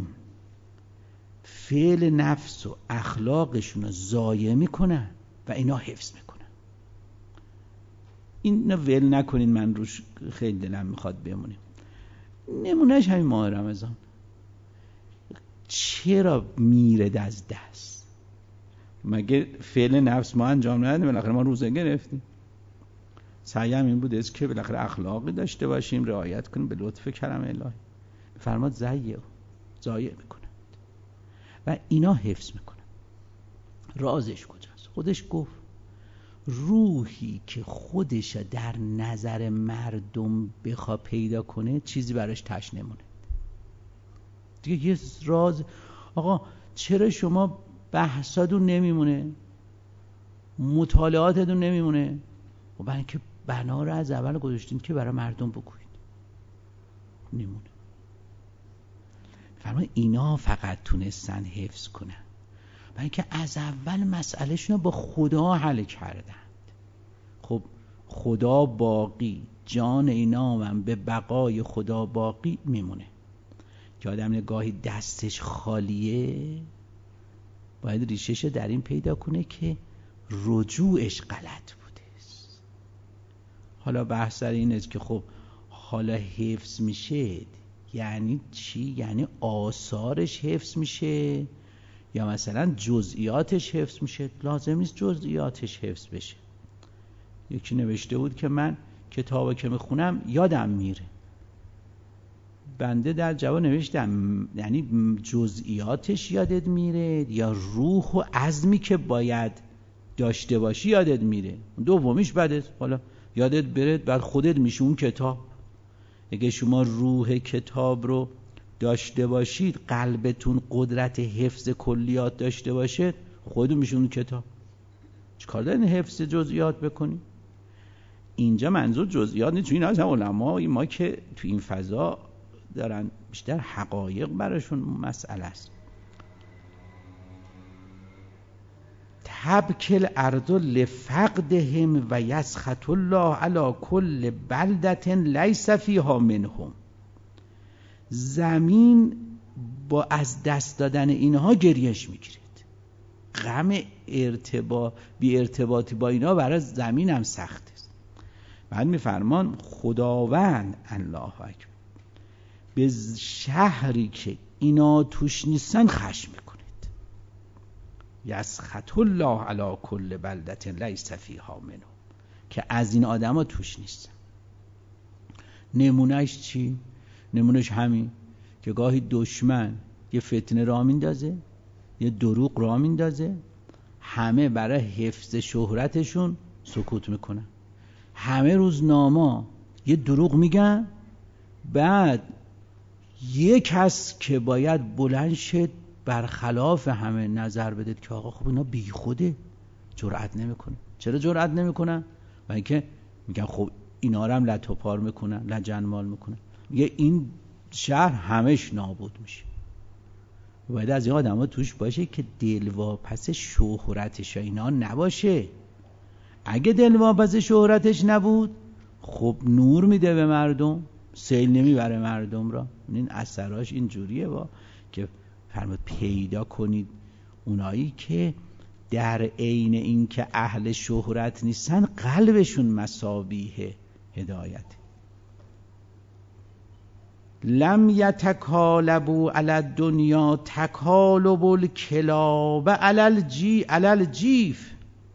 فعل نفس و اخلاقشون رو ضایع میکنن و اینا حفظ میکنن. این ول نکنین، من روش خیلی دلم میخواد بمونیم. نمونهش همین ماه رمضان چرا میره از دست؟ مگه فعل نفس ما انجام ندادیم؟ بالاخره ما روزه گرفتیم. سعیم این بود که بالاخره اخلاقی داشته باشیم، رعایت کنیم به لطف کرم الهی. فرماد ضایع میکنند و اینا حفظ میکنن. رازش کجاست؟ خودش گفت روحی که خودش در نظر مردم بخواد پیدا کنه چیزی براش تش نمونه دیگه. یه راز آقا چرا شما بحثاتون نمیمونه، مطالعاتتون نمیمونه؟ و برای اینکه بنا رو از اول گذاشتین که برای مردم بگویید، نمونه. فرمان اینا فقط تونستن حفظ کنن برای اینکه از اول مسئلهشون رو با خدا حل کردند. خب خدا باقی، جان اینا هم به بقای خدا باقی میمونه. که آدم نگاهی دستش خالیه باید ریشش در این پیدا کنه که رجوعش غلط بوده. حالا بحث در این است که خب حالا حفظ میشه یعنی چی؟ یعنی آثارش حفظ میشه یا مثلا جزئیاتش حفظ میشه؟ لازم نیست جزئیاتش حفظ بشه. یکی نوشته بود که من کتابو که میخونم یادم میره. بنده در جواب نوشتم یعنی جزئیاتش یادت میره یا روح و عزمی که باید داشته باشی یادت میره؟ دومیش بده. حالا یادت بره بعد خودت میشه اون کتاب. اگه شما روح کتاب رو داشته باشید، قلبتون قدرت حفظ کلیات داشته باشه، خودتون میشه اون کتاب. چیکار دارین حفظ جزئیات بکنی؟ اینجا منظور جزئیات نیست، چون اینا از علمای ما که تو این فضا دارن بیشتر حقایق براشون مسئله است. تبکل ارض لفقدهم و یسخط الله علی کل بلدة لیس فیها منهم. زمین با از دست دادن اینها گریش میگیرید. غم بی ارتباطی با اینا برای زمین هم سخت است. بعد میفرمان خداوند الله اکبر به شهری که اینا توش نیستن خشم میکنید. یسخط الله علی کل بلدة لیس فیها منهم، که از این آدما توش نیستن. نمونهش چی؟ نمونهش همین که گاهی دشمن یه فتنه راه میندازه، یه دروغ راه میندازه، همه برای حفظ شهرتشون سکوت میکنن. همه روزنامه یه دروغ میگن، بعد یک کس که باید بلند شد برخلاف همه نظر بدید که آقا خب اینا بی خوده، جرأت نمیکنه. چرا جرأت نمیکنن؟ و اینکه میگن خب اینا رو هم لتوپار میکنن، لجنمال میکنن. میگه این شهر همش نابود میشه. باید از این آدم ها توش باشه که دلواپس شهرتش اینا نباشه. اگه دلواپس شهرتش نبود، خب نور میده به مردم، سیل نمیبره مردم را. این اثراش این جوریه که فرمود پیدا کنید اونایی که در عین این که اهل شهرت نیستن قلبشون مصابیح هدایت. لم یتکالبوا علی الدنیا تکالب الکلاب علی الجیف.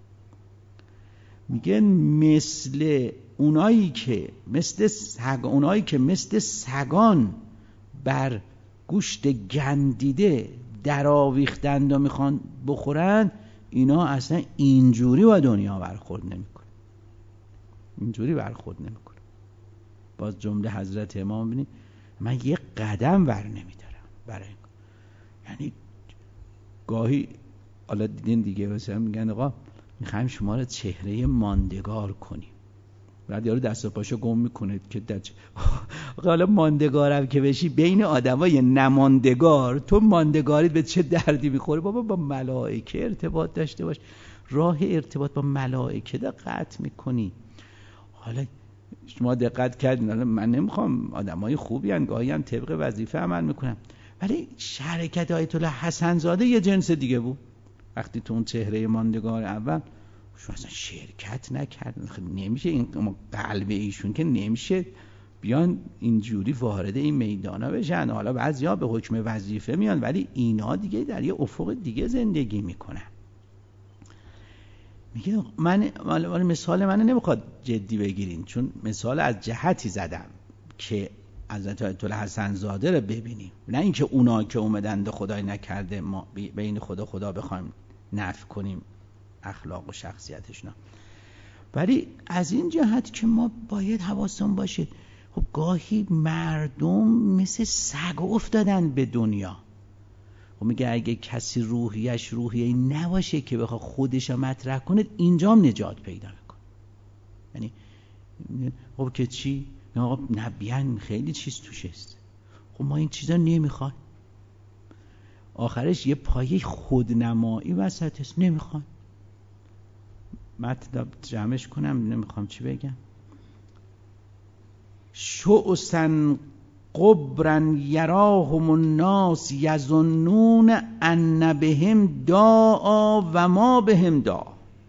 میگه مثل اونایی که مثل سگان بر گوشت گندیده در آویختند و میخوان بخورن، اینا اصلا اینجوری با دنیا برخورد نمیکنه. اینجوری برخورد نمیکنه. باز جمله حضرت امام ببینید، من یه قدم ور نمیدارم برای این. یعنی گاهی حالا دیدین دیگه مثلا میگن آقا میخوایم شما رو چهره ماندگار کنیم، بعد یارو دست و پاشو گم میکنه که حالا ماندگارم که بشی بین آدمای نماندگار، تو ماندگاریت به چه دردی میخوره؟ بابا با ملائکه ارتباط داشته باش، راه ارتباط با ملائکه قطع میکنی. حالا شما دقت کردین، حالا من نمیخوام، آدمای خوبی ان، گاهی هم طبق وظیفه عمل میکنم، ولی شرکت آیت الله حسن زاده یه جنس دیگه بود. وقتی تو اون چهره ماندگار اول شما اصلا شرکت نکردن، نمیشه این قلب ایشون که نمیشه بیان اینجوری وارد این میدانا بشن. حالا بعضیا به حکم وظیفه میان، ولی اینا دیگه در یه افق دیگه زندگی میکنن. میگه من مثال منو نمیخواد جدی بگیرین، چون مثال از جهتی زدم که حضرت آیت الله حسن زاده رو ببینیم، نه اینکه اونا که اومدن خدای نکرده ما بین خدا بخوایم نفی کنیم اخلاق و شخصیتشون، ولی از این جهت که ما باید حواسمون باشه. خب گاهی مردم مثل سگ افتادن به دنیا. خب میگه اگه کسی روحیش نباشه که بخواد خودش رو مطرح کنه، اینجام نجات پیدا میکنه. یعنی خب که چی؟ آقا نبیان خیلی چیز توش است. خب ما این چیزا نمیخوایم. آخرش یه پایه خودنمایی وسط است، نمیخوایم. مطلب جمعش کنم، نمیخوام چی بگم. شعثا قبرا یراهم الناس یظنون ان بهم داء و ما بهم داء.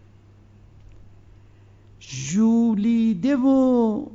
ژولیده و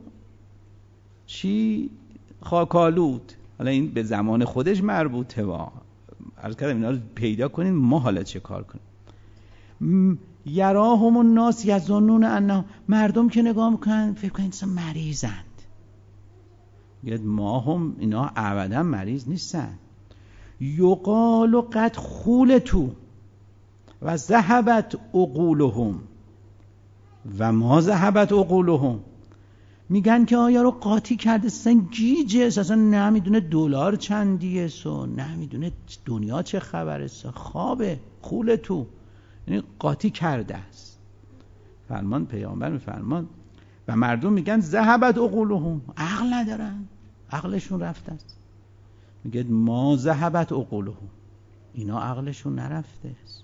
چی خاکالود. حالا این به زمان خودش مربوطه. عرض کردم اینا رو پیدا کنین، ما حالا چه کار کنیم. یراهم الناس یظنون ان، مردم که نگاه میکنن فکر کنن اینا مریضند. یاد ما هم اینا ابدا مریض نیستن. یقال قد خولتو و ذهبت عقولهم و ما ذهبت عقولهم. میگن که آیا رو قاطی کرده، اصلا گیجه، اصلا نمیدونه دلار چندیه، نمیدونه دنیا چه خبره، خوابه، خولتو، یعنی قاطی کرده است. فرمان پیامبر میفرمان و مردم میگن ذهبت عقولهم، عقل ندارن، عقلشون رفته است. میگه ما ذهبت عقولهم، اینا عقلشون نرفته است.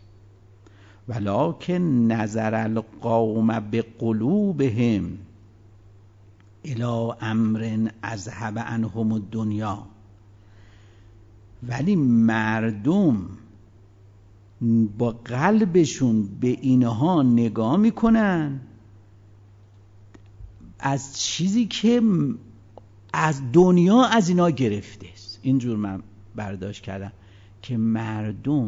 ولکن نظر القوم بقلوبهم الی امر اذهب عنهم الدنیا. ولی مردم با قلبشون به اینها نگاه میکنن از چیزی که از دنیا از اینا گرفته است. اینجور من برداشت کردم که مردم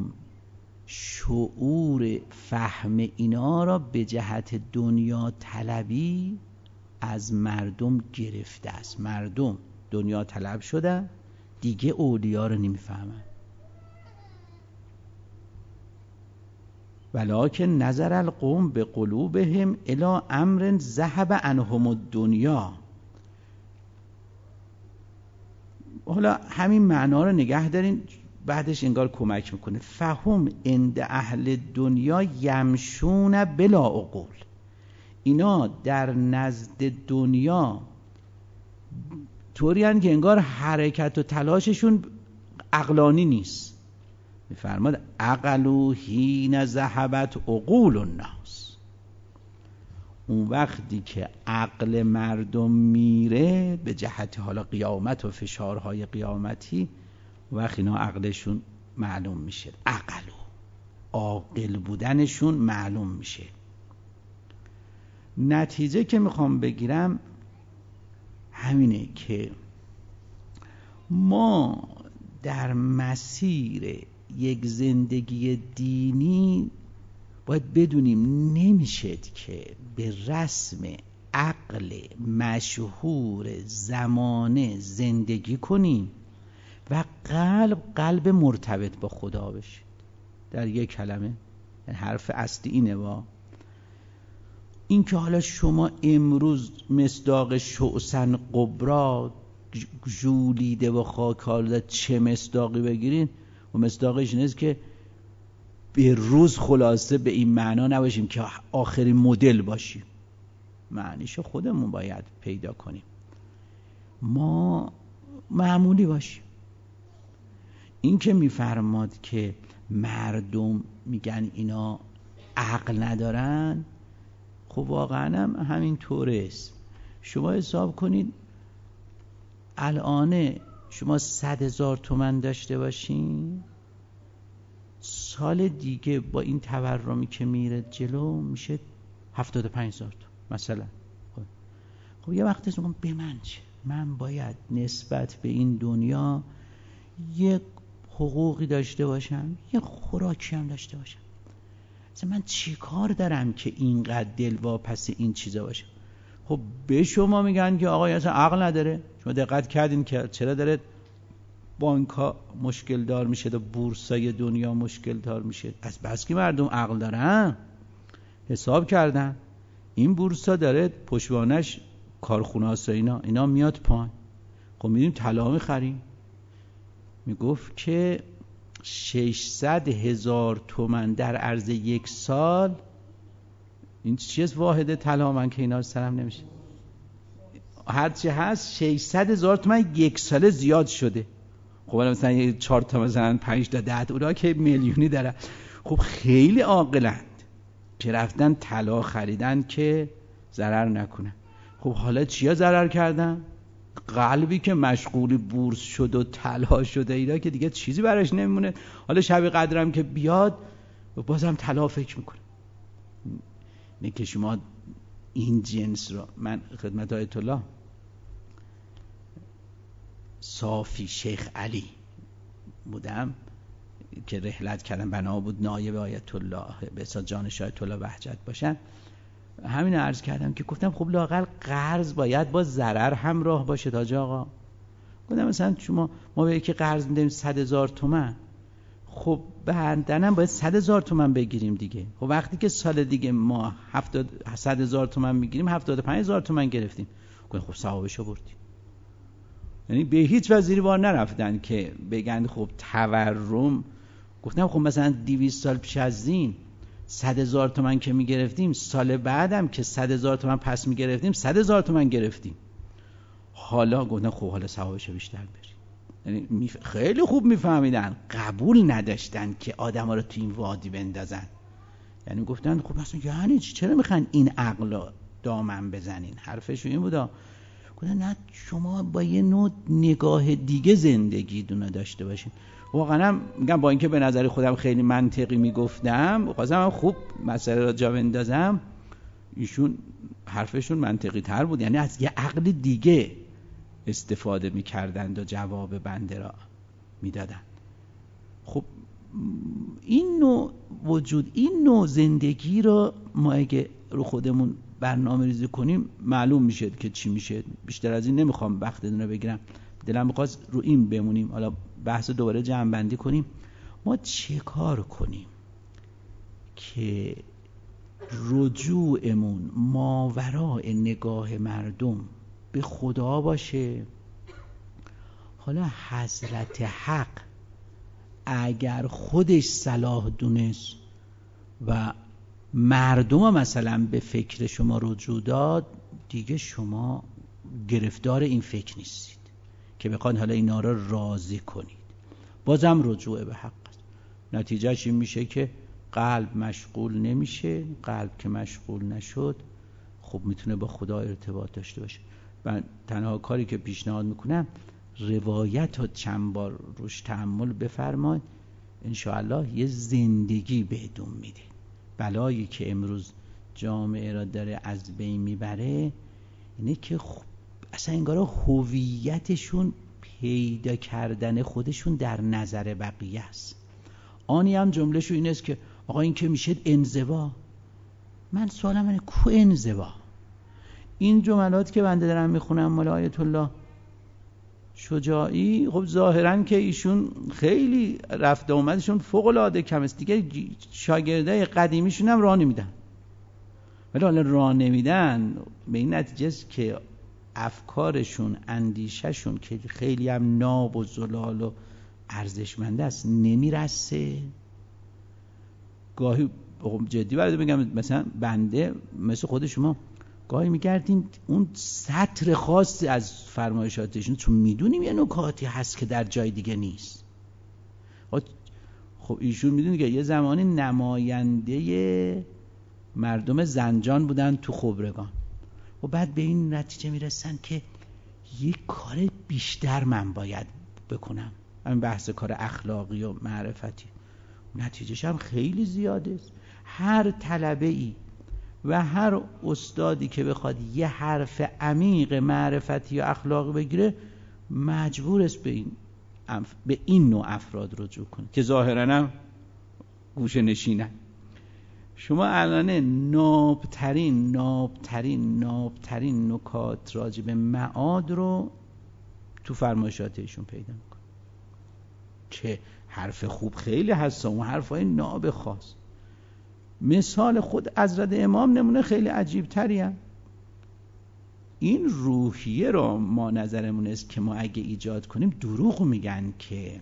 شعور فهم اینا را به جهت دنیا طلبی از مردم گرفته است. مردم دنیا طلب شده، دیگه اولیا رو نمیفهمن. ولکن نظر القوم به قلوبهم الی امر ذهب عنهم الدنیا. حالا همین معنا رو نگه دارین، بعدش انگار کمک میکنه. فهم عند اهل دنیا یمشون بلا عقول. اینا در نزد دنیا طوری هستند که انگار حرکت و تلاششون عقلانی نیست. میفرماد عقلوا حین ذهبت عقول الناس. اون وقتی که عقل مردم میره به جهت حالا قیامت و فشارهای قیامتی، وقتی اینا عقلشون معلوم میشه، عاقل بودنشون معلوم میشه. نتیجه که میخوام بگیرم همینه که ما در مسیر یک زندگی دینی باید بدونیم نمیشه که به رسم عقل مشهور زمانه زندگی کنیم و قلب مرتبط با خدا بشه. در یک کلمه حرف اصلی اینه. این که حالا شما امروز مصداق شعثن قبرا ژولیده و خاک آلوده چه مصداقی بگیرین، و مصداقش نیست که به روز خلاصه به این معنا نباشیم که آخرین مدل باشیم. معنیشو خودمون باید پیدا کنیم، ما معمولی باشیم. این که میفرماد که مردم میگن اینا عقل ندارن، خب واقعا هم همین طوره است. شما حساب کنید الان شما 100,000 تومان داشته باشین، سال دیگه با این تورمی که میره جلو میشه 75,000 تومان مثلا. خب یه وقتی میگم به من چه؟ من باید نسبت به این دنیا یک حقوقی داشته باشم، یک خوراکی هم داشته باشم. مثلا من چی کار دارم که اینقدر دلواپس این چیزا باشم؟ خب به شما میگن که آقا اصلا عقل نداره. شما دقت کردین که چرا داره بانک ها مشکل دار میشه و بورسای دنیا مشکل دار میشه؟ از بس که مردم عقل دارن، حساب کردن این بورسا داره پشتوانش کارخونه‌هاست، اینا میاد پایین. خب میریم طلا میخریم، میگفت که 600,000 تومان در عرض یک سال. این چیز واحده طلا، من که اینا سرم نمیشه، هرچی هست 600,000 تومان یک ساله زیاد شده. خب مثلا 4 تا مثلا 5 تا 10 تا اونا که میلیونی دارن. خب خیلی عاقلند که رفتن طلا خریدن که ضرر نکنن. خب حالا چیا ضرر کردن؟ قلبی که مشغول بورس شد و طلا شده اینا که دیگه چیزی براش نمیمونه. حالا شب قدرم که بیاد بازم طلا فکر میکنه. نه که شما این جنس رو، من خدمت آیت الله صافی شیخ علی بودم که رحلت کردم، بنا بود نایب آیت الله به حساب جانش آیت الله وحجت باشن. همین عرض کردم که گفتم خب لااقل قرض باید با ضرر همراه باشه تاج آقا. گفتم مثلا شما ما به یکی قرض میدیم 100,000 تومان، خب بعدنم باید 100,000 تومان بگیریم دیگه. خب وقتی که سال دیگه ما 100,000 تومان میگیریم 75,000 تومان گرفتیم، خب ثوابشو بردیم. یعنی به هیچ وزیری وار نرفتن که بگن خب تورم. گفتم خب مثلا 200 سال پیش از این 100,000 تومان که میگرفتیم، سال بعدم که 100,000 تومان پس میگرفتیم 100,000 تومان گرفتیم. حالا گفتن خب حالا ثوابشو بیشتر بریم. یعنی خیلی خوب میفهمیدن، قبول نداشتن که آدم ها رو تو این وادی بندازن. یعنی گفتن خب مثلا یعنی چرا میخواین این عقل دامن بزنین؟ حرفشون این بودا. گفتن نه شما با یه نوع نگاه دیگه زندگی دونه داشته باشین. واقعا میگم با اینکه به نظر خودم خیلی منطقی میگفتم، خواستم خوب مسئله را جا بندازم، ایشون حرفشون منطقی تر بود. یعنی از یه عقل دیگه استفاده میکردند و جواب بنده را میدادن. خب این نوع وجود، این نوع زندگی رو ما اگه رو خودمون برنامه ریزی کنیم معلوم میشه که چی میشه. بیشتر از این نمیخوام وقتتون رو بگیرم، دلم میخواست رو این بمونیم. حالا بحث دوباره جمع بندی کنیم. ما چه کار کنیم که رجوعمون ماورای نگاه مردم به خدا باشه؟ حالا حضرت حق اگر خودش صلاح دونست و مردم مثلا به فکر شما رجوع داد، دیگه شما گرفتار این فکر نیستید که بخواید حالا اینا رو راضی کنید. بازم رجوع به حق است. نتیجهش این میشه که قلب مشغول نمیشه. قلب که مشغول نشد، خب میتونه با خدا ارتباط داشته باشه. من تنها کاری که پیشنهاد میکنم روایت رو چند بار روش تأمل بفرمایید، انشاءالله یه زندگی بهتون میده. بلایی که امروز جامعه را داره از بین میبره اینه که اصلا انگار هویتشون پیدا کردن خودشون در نظر بقیه است. آنی هم جملهشو این است که آقا این که میشه انزوا. من سوالم اینه کو انزوا؟ این جملات که بنده دارم میخونم مال آیت الله شجاعی، خب ظاهرا که ایشون خیلی رفت آمدشون فوق العاده کم است دیگه، شاگردای قدیمیشون هم راه نمیدن. ولی حالا راه نمیدن به این نتیجه است که افکارشون، اندیشهشون که خیلی هم ناب و زلال و ارزشمند است نمیرسه. گاهی جدی برات بگم، مثلا بنده مثل خود شما گاهی میگردیم اون سطر خاصی از فرمایشاتشون، چون میدونیم یه نکاتی هست که در جای دیگه نیست. خب ایشون میدونی که یه زمانی نماینده مردم زنجان بودن تو خبرگان و بعد به این نتیجه میرسن که یه کار بیشتر من باید بکنم، همین بحث کار اخلاقی و معرفتی. نتیجهش هم خیلی زیاده است. هر طلبه ای و هر استادی که بخواد یه حرف عمیق معرفتی یا اخلاقی بگیره مجبور است به این نوع افراد رجوع کنه که ظاهراً هم گوشه نشینن. شما الان نابترین نکات راجع به معاد رو تو فرمایشاتشون پیدا میکنه که حرف خوب خیلی هست، اون حرفای ناب خاص. مثال خود حضرت امام نمونه خیلی عجیب تری هم. این روحیه رو ما نظرمون است که ما اگه ایجاد کنیم دروغ میگن که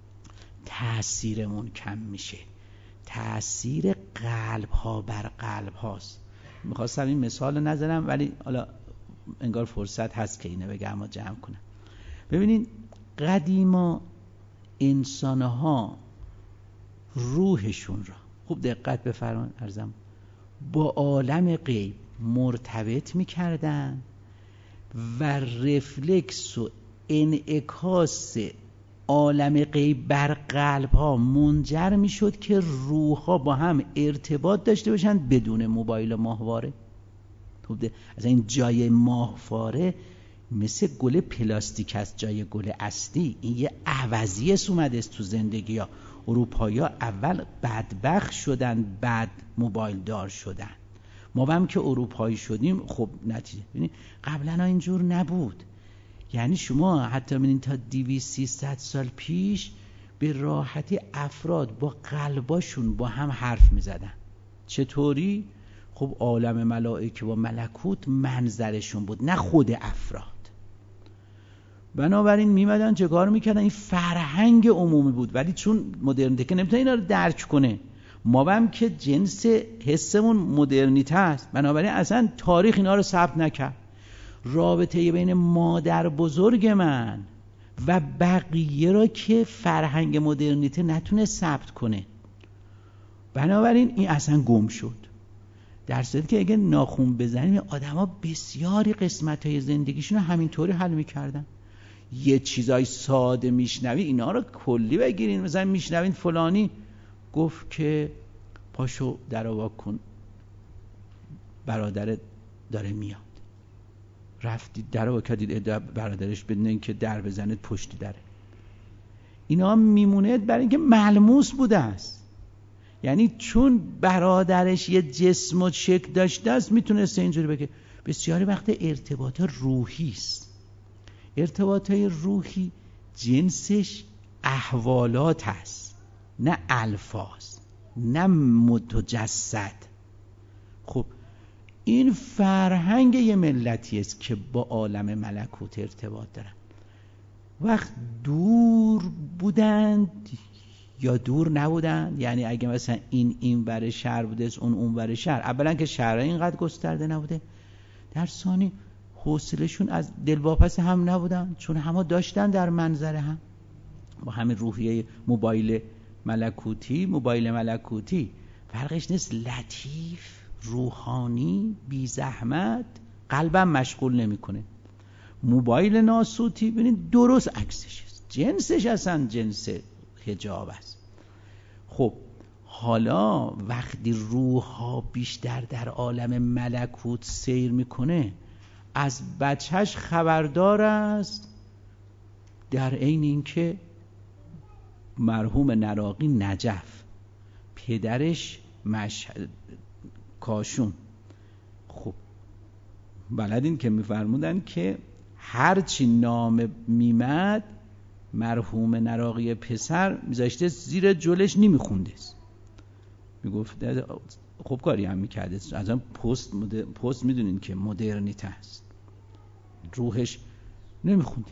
تأثیرمون کم میشه. تأثیر قلب ها بر قلب هاست. میخواستم این مثال نظرم ولی حالا انگار فرصت هست که اینو بگم و جمع کنم. ببینید قدیما انسانها روحشون را خوب دقت بفرمایید ارزم با عالم غیب مرتبط میکردن و رفلکس و انعکاس عالم غیب بر قلب ها منجر میشد که روح ها با هم ارتباط داشته باشن بدون موبایل و ماهواره. از این جای ماهواره مثل گل پلاستیک است جای گل اصلی. این یه عوضی است اومده است تو زندگی ها. اروپایی ها اول بدبخت شدن بعد موبایل دار شدن. ما هم که اروپایی شدیم خب نتیجه ببینید قبلا اینجور نبود. یعنی شما حتی ببینید تا 200-300 سال پیش به راحتی افراد با قلباشون با هم حرف می زدن. چطوری؟ خب عالم ملائکه و ملکوت منظرشون بود نه خود افراد. بنابراین میمدن چه کار میکردن؟ این فرهنگ عمومی بود. ولی چون مدرنیته که نمیتونه اینا رو درک کنه، ما هم که جنس حسمون مدرنیته است، بنابراین اصلا تاریخ اینا رو ثبت نکرد. رابطه بین مادر بزرگ من و بقیه را که فرهنگ مدرنیته نتونه ثبت کنه، بنابراین این اصلا گم شد. در صورتی که اگه ناخون بزنیم آدما بسیاری قسمت‌های زندگیشون رو همینطوری حل می‌کردن. یه چیزای ساده میشنوی اینا رو کلی بگیرین. مثلا میشنوین فلانی گفت که پاشو در وا کن برادرت داره میاد، رفتی در وا کردید برادرش بدون اینکه در بزنید پشت دره. اینا میمونه برای اینکه ملموس بوده است. یعنی چون برادرش یه جسم و شکل داشته است میتونسته اینجوری بگه. بسیاری وقت ارتباط روحی است. ارتباط روحی جنسش احوالات است نه الفاظ نه متجسد. خب این فرهنگ یه ملتی است که با عالم ملکوت ارتباط دارن. وقت دور بودند یا دور نبودند، یعنی اگه مثلا این ور شهر بوده اون ور شهر، اولا که شهرها اینقدر گسترده نبوده، در ثانی حوصله‌شون از دلواپس هم نبودن چون همه داشتن در منظر هم. با همین روحیه موبایل ملکوتی فرقش نیست لطیف روحانی بی زحمت قلبم مشغول نمیکنه. موبایل ناسوتی ببینید درست عکسش است، جنسش اصلا جنس حجاب است. خب حالا وقتی روح ها بیشتر در عالم ملکوت سیر میکنه، از بچهش خبردار است، در عین اینکه مرحوم نراقی نجف پدرش کاشون، خب بلدین که میفرمودن که هرچی نام میمد مرحوم نراقی پسر میذاشته زیر جلش نمیخونده، میگفت خوب کاری هم میکرده. از اون پست میدونین که مدرنیته است، روحش نمیخونده.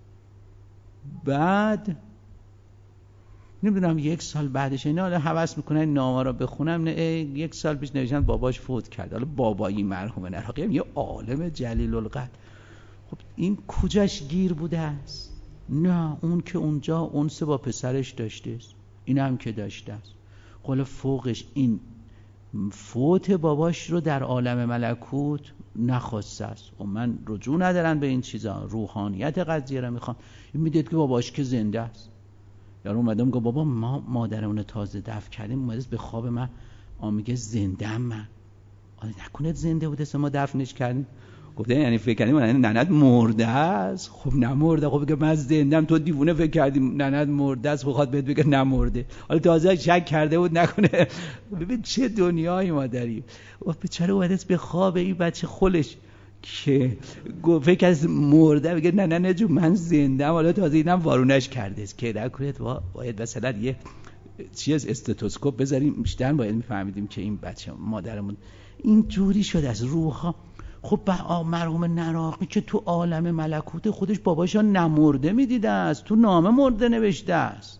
بعد نمیدونم 1 سال بعدش اینا حالا هوس میکنن نامه رو بخونم، 1 سال پیش نوشتن باباش فوت کرد. حالا بابایی مرحوم نراقی هم یه عالم جلیل القدر. خب این کجاش گیر بوده است؟ نه، اون که اونجا انس با پسرش داشته است، این هم که داشته است. حالا فوقش این فوت باباش رو در عالم ملکوت نخواسته است. و من رجوع ندارن به این چیزا، روحانیت قضیه رو میخوام. این میدید که باباش که زنده است. یارو اومده میگه بابا ما مادرمون تازه دفن کردیم، اومده به خواب من میگه زنده ام من. نکنه زنده بوده ما دفنش کردیم؟ گفته یعنی فکر کردیم ننت مرده است؟ خب نمرده. خب بگه من زندم، تو دیوونه فکر کردیم ننت مرده است، بخواد بهت بگه نمرده. حالا تازه شک کرده بود نکنه. ببین چه دنیایی ما داریم. و بیچاره اومده به خواب این بچه خلش که فکر کرد مرده، بگه نه جو من زندم. حالا تازه اینم وارونش کرده است که نکنه باید مثلا یه چیز استتوسکوپ بذاریم بیشتر باید میفهمیدیم که این بچه مادرمون این جوری شده از روحا. خب مرحوم نراقی که تو عالم ملکوت خودش باباشا نمرده میدیده است، تو نامه مرده نوشته است.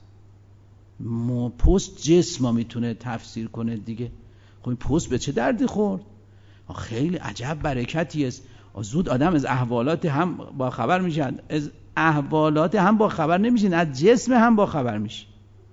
پست جسم میتونه تفسیر کنه دیگه. خب این پست به چه دردی خورد؟ خیلی عجب برکتی است. زود آدم از احوالات هم با خبر میشن، از احوالات هم با خبر نمیشین، از جسم هم با خبر میشین.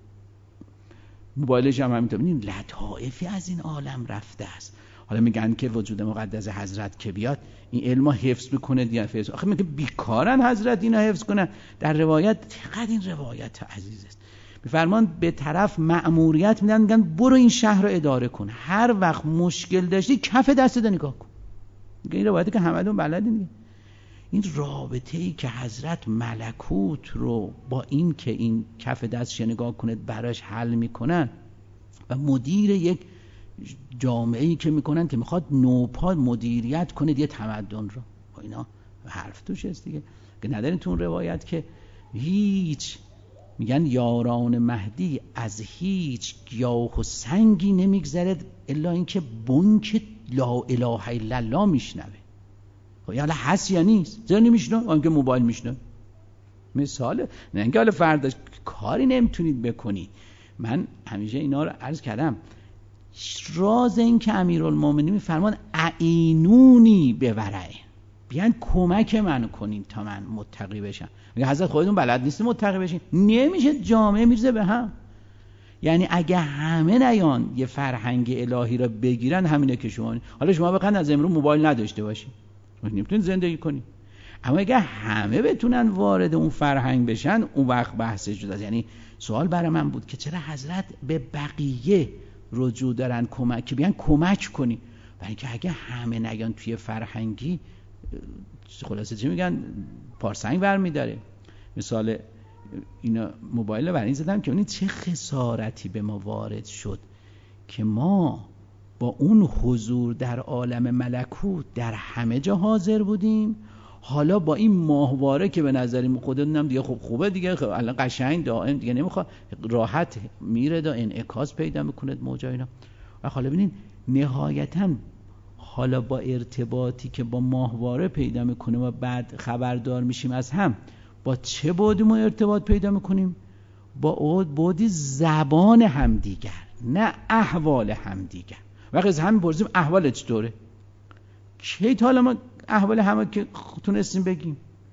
موبایلش هم همینطور. ببینید لطائفی از این عالم رفته است. حالا میگن که وجود مقدس حضرت که بیاد این علما حفظ میکنه دیگه. آخه میگه بیکارن حضرت اینا حفظ کنن. در روایت چقدر این روایت عزیز است. میفرمان به طرف مأموریت میدن، میگن برو این شهر رو اداره کن، هر وقت مشکل داشتی کف دستت نگاه کن. میگه این روایتی که همتون بلدین دیگه. این رابطه ای که حضرت ملکوت رو با این که این کف دستش نگاه کنه براش حل میکنن و مدیر یک جامعه‌ای که میکنن که میخواد نوپا مدیریت کنه دیگه تمدن رو، با اینا حرف توش است دیگه. که ندارین تو اون روایت که هیچ میگن یاران مهدی از هیچ گیاه و سنگی نمیگذرد الا اینکه بنک لا اله الا الله میشنوه. خب حالا هست یا نیست؟ چرا نمیشنوه؟ اون که موبایل میشنوه. مثال نه اینکه حالا فرداش کاری نمیتونید بکنید. من همیشه اینا رو عرض کردم. راز این که امیرالمومنین میفرمان اعینونی به ورعه، بیان کمک من کنین تا من متقی بشم. میگه حضرت خودتون بلد نیستی متقی بشین، نمیشه، جامعه میرزه به هم. یعنی اگه همه نیان یه فرهنگ الهی را بگیرن، همینه که شما حالا شما بخواید از امروز موبایل نداشته باشین، نمیتونید زندگی کنید. اما اگه همه بتونن وارد اون فرهنگ بشن، اون وقت بحث جداست. یعنی سوال برای من بود که چرا حضرت به بقیه رجوع دارن کمک، بیان کمک کنی؟ و اینکه اگه همه نیان توی فرهنگی، خلاصه چی میگن، پارسنگ برمیداره. مثال اینا موبایل برای این زدم که اونی چه خسارتی به ما وارد شد که ما با اون حضور در عالم ملکوت در همه جا حاضر بودیم، حالا با این ماهواره که به نظریم خودمونم دیگه خوبه دیگه، خب الان قشنگ دائم دیگه نمیخواد، راحت میره دا انعکاس پیدا میکنه موجا اینا. و حالا ببینین نهایتاً حالا با ارتباطی که با ماهواره پیدا میکنه و بعد خبردار میشیم از هم، با چه بعدی ما ارتباط پیدا میکنیم؟ با بعدی زبان همدیگر، نه احوال همدیگر. وقتی از هم پرسیم احوال چطوره، کی تا حالا ما احوال همه که تونستیم بگیم؟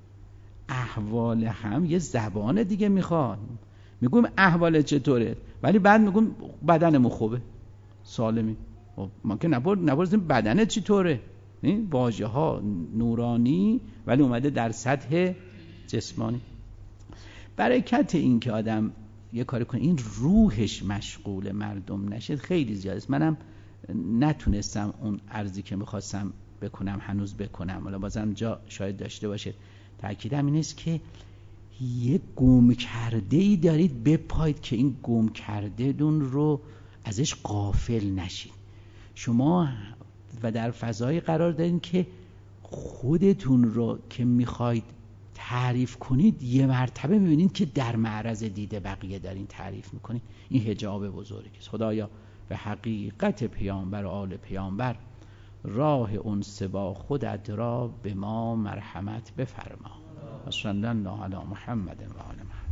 احوال هم یه زبان دیگه میخواد. میگم احوال چطوره، ولی بعد میگم بدنمون خوبه، سالمی. ما که نپرسیم بدنت چطوره، این واژه ها نورانی ولی اومده در سطح جسمانی. برکت این که آدم یه کاری کنه این روحش مشغول مردم نشه خیلی زیاد است. منم نتونستم اون عرضی که میخواستم بکنم هنوز بکنم، حالا بازم جا شاید داشته باشه. تأکیدم این است که یه گم کرده ای دارید بپایید که این گم کرده دون رو ازش غافل نشید. شما و در فضایی قرار دارین که خودتون رو که میخواید تعریف کنید یه مرتبه میبینید که در معرض دید بقیه دارین تعریف میکنید. این حجاب بزرگی است. خدایا به حقیقت پیامبر و آل پیامبر راه انس با خودت را به ما مرحمت بفرما. صلی الله علی محمد و آل محمد.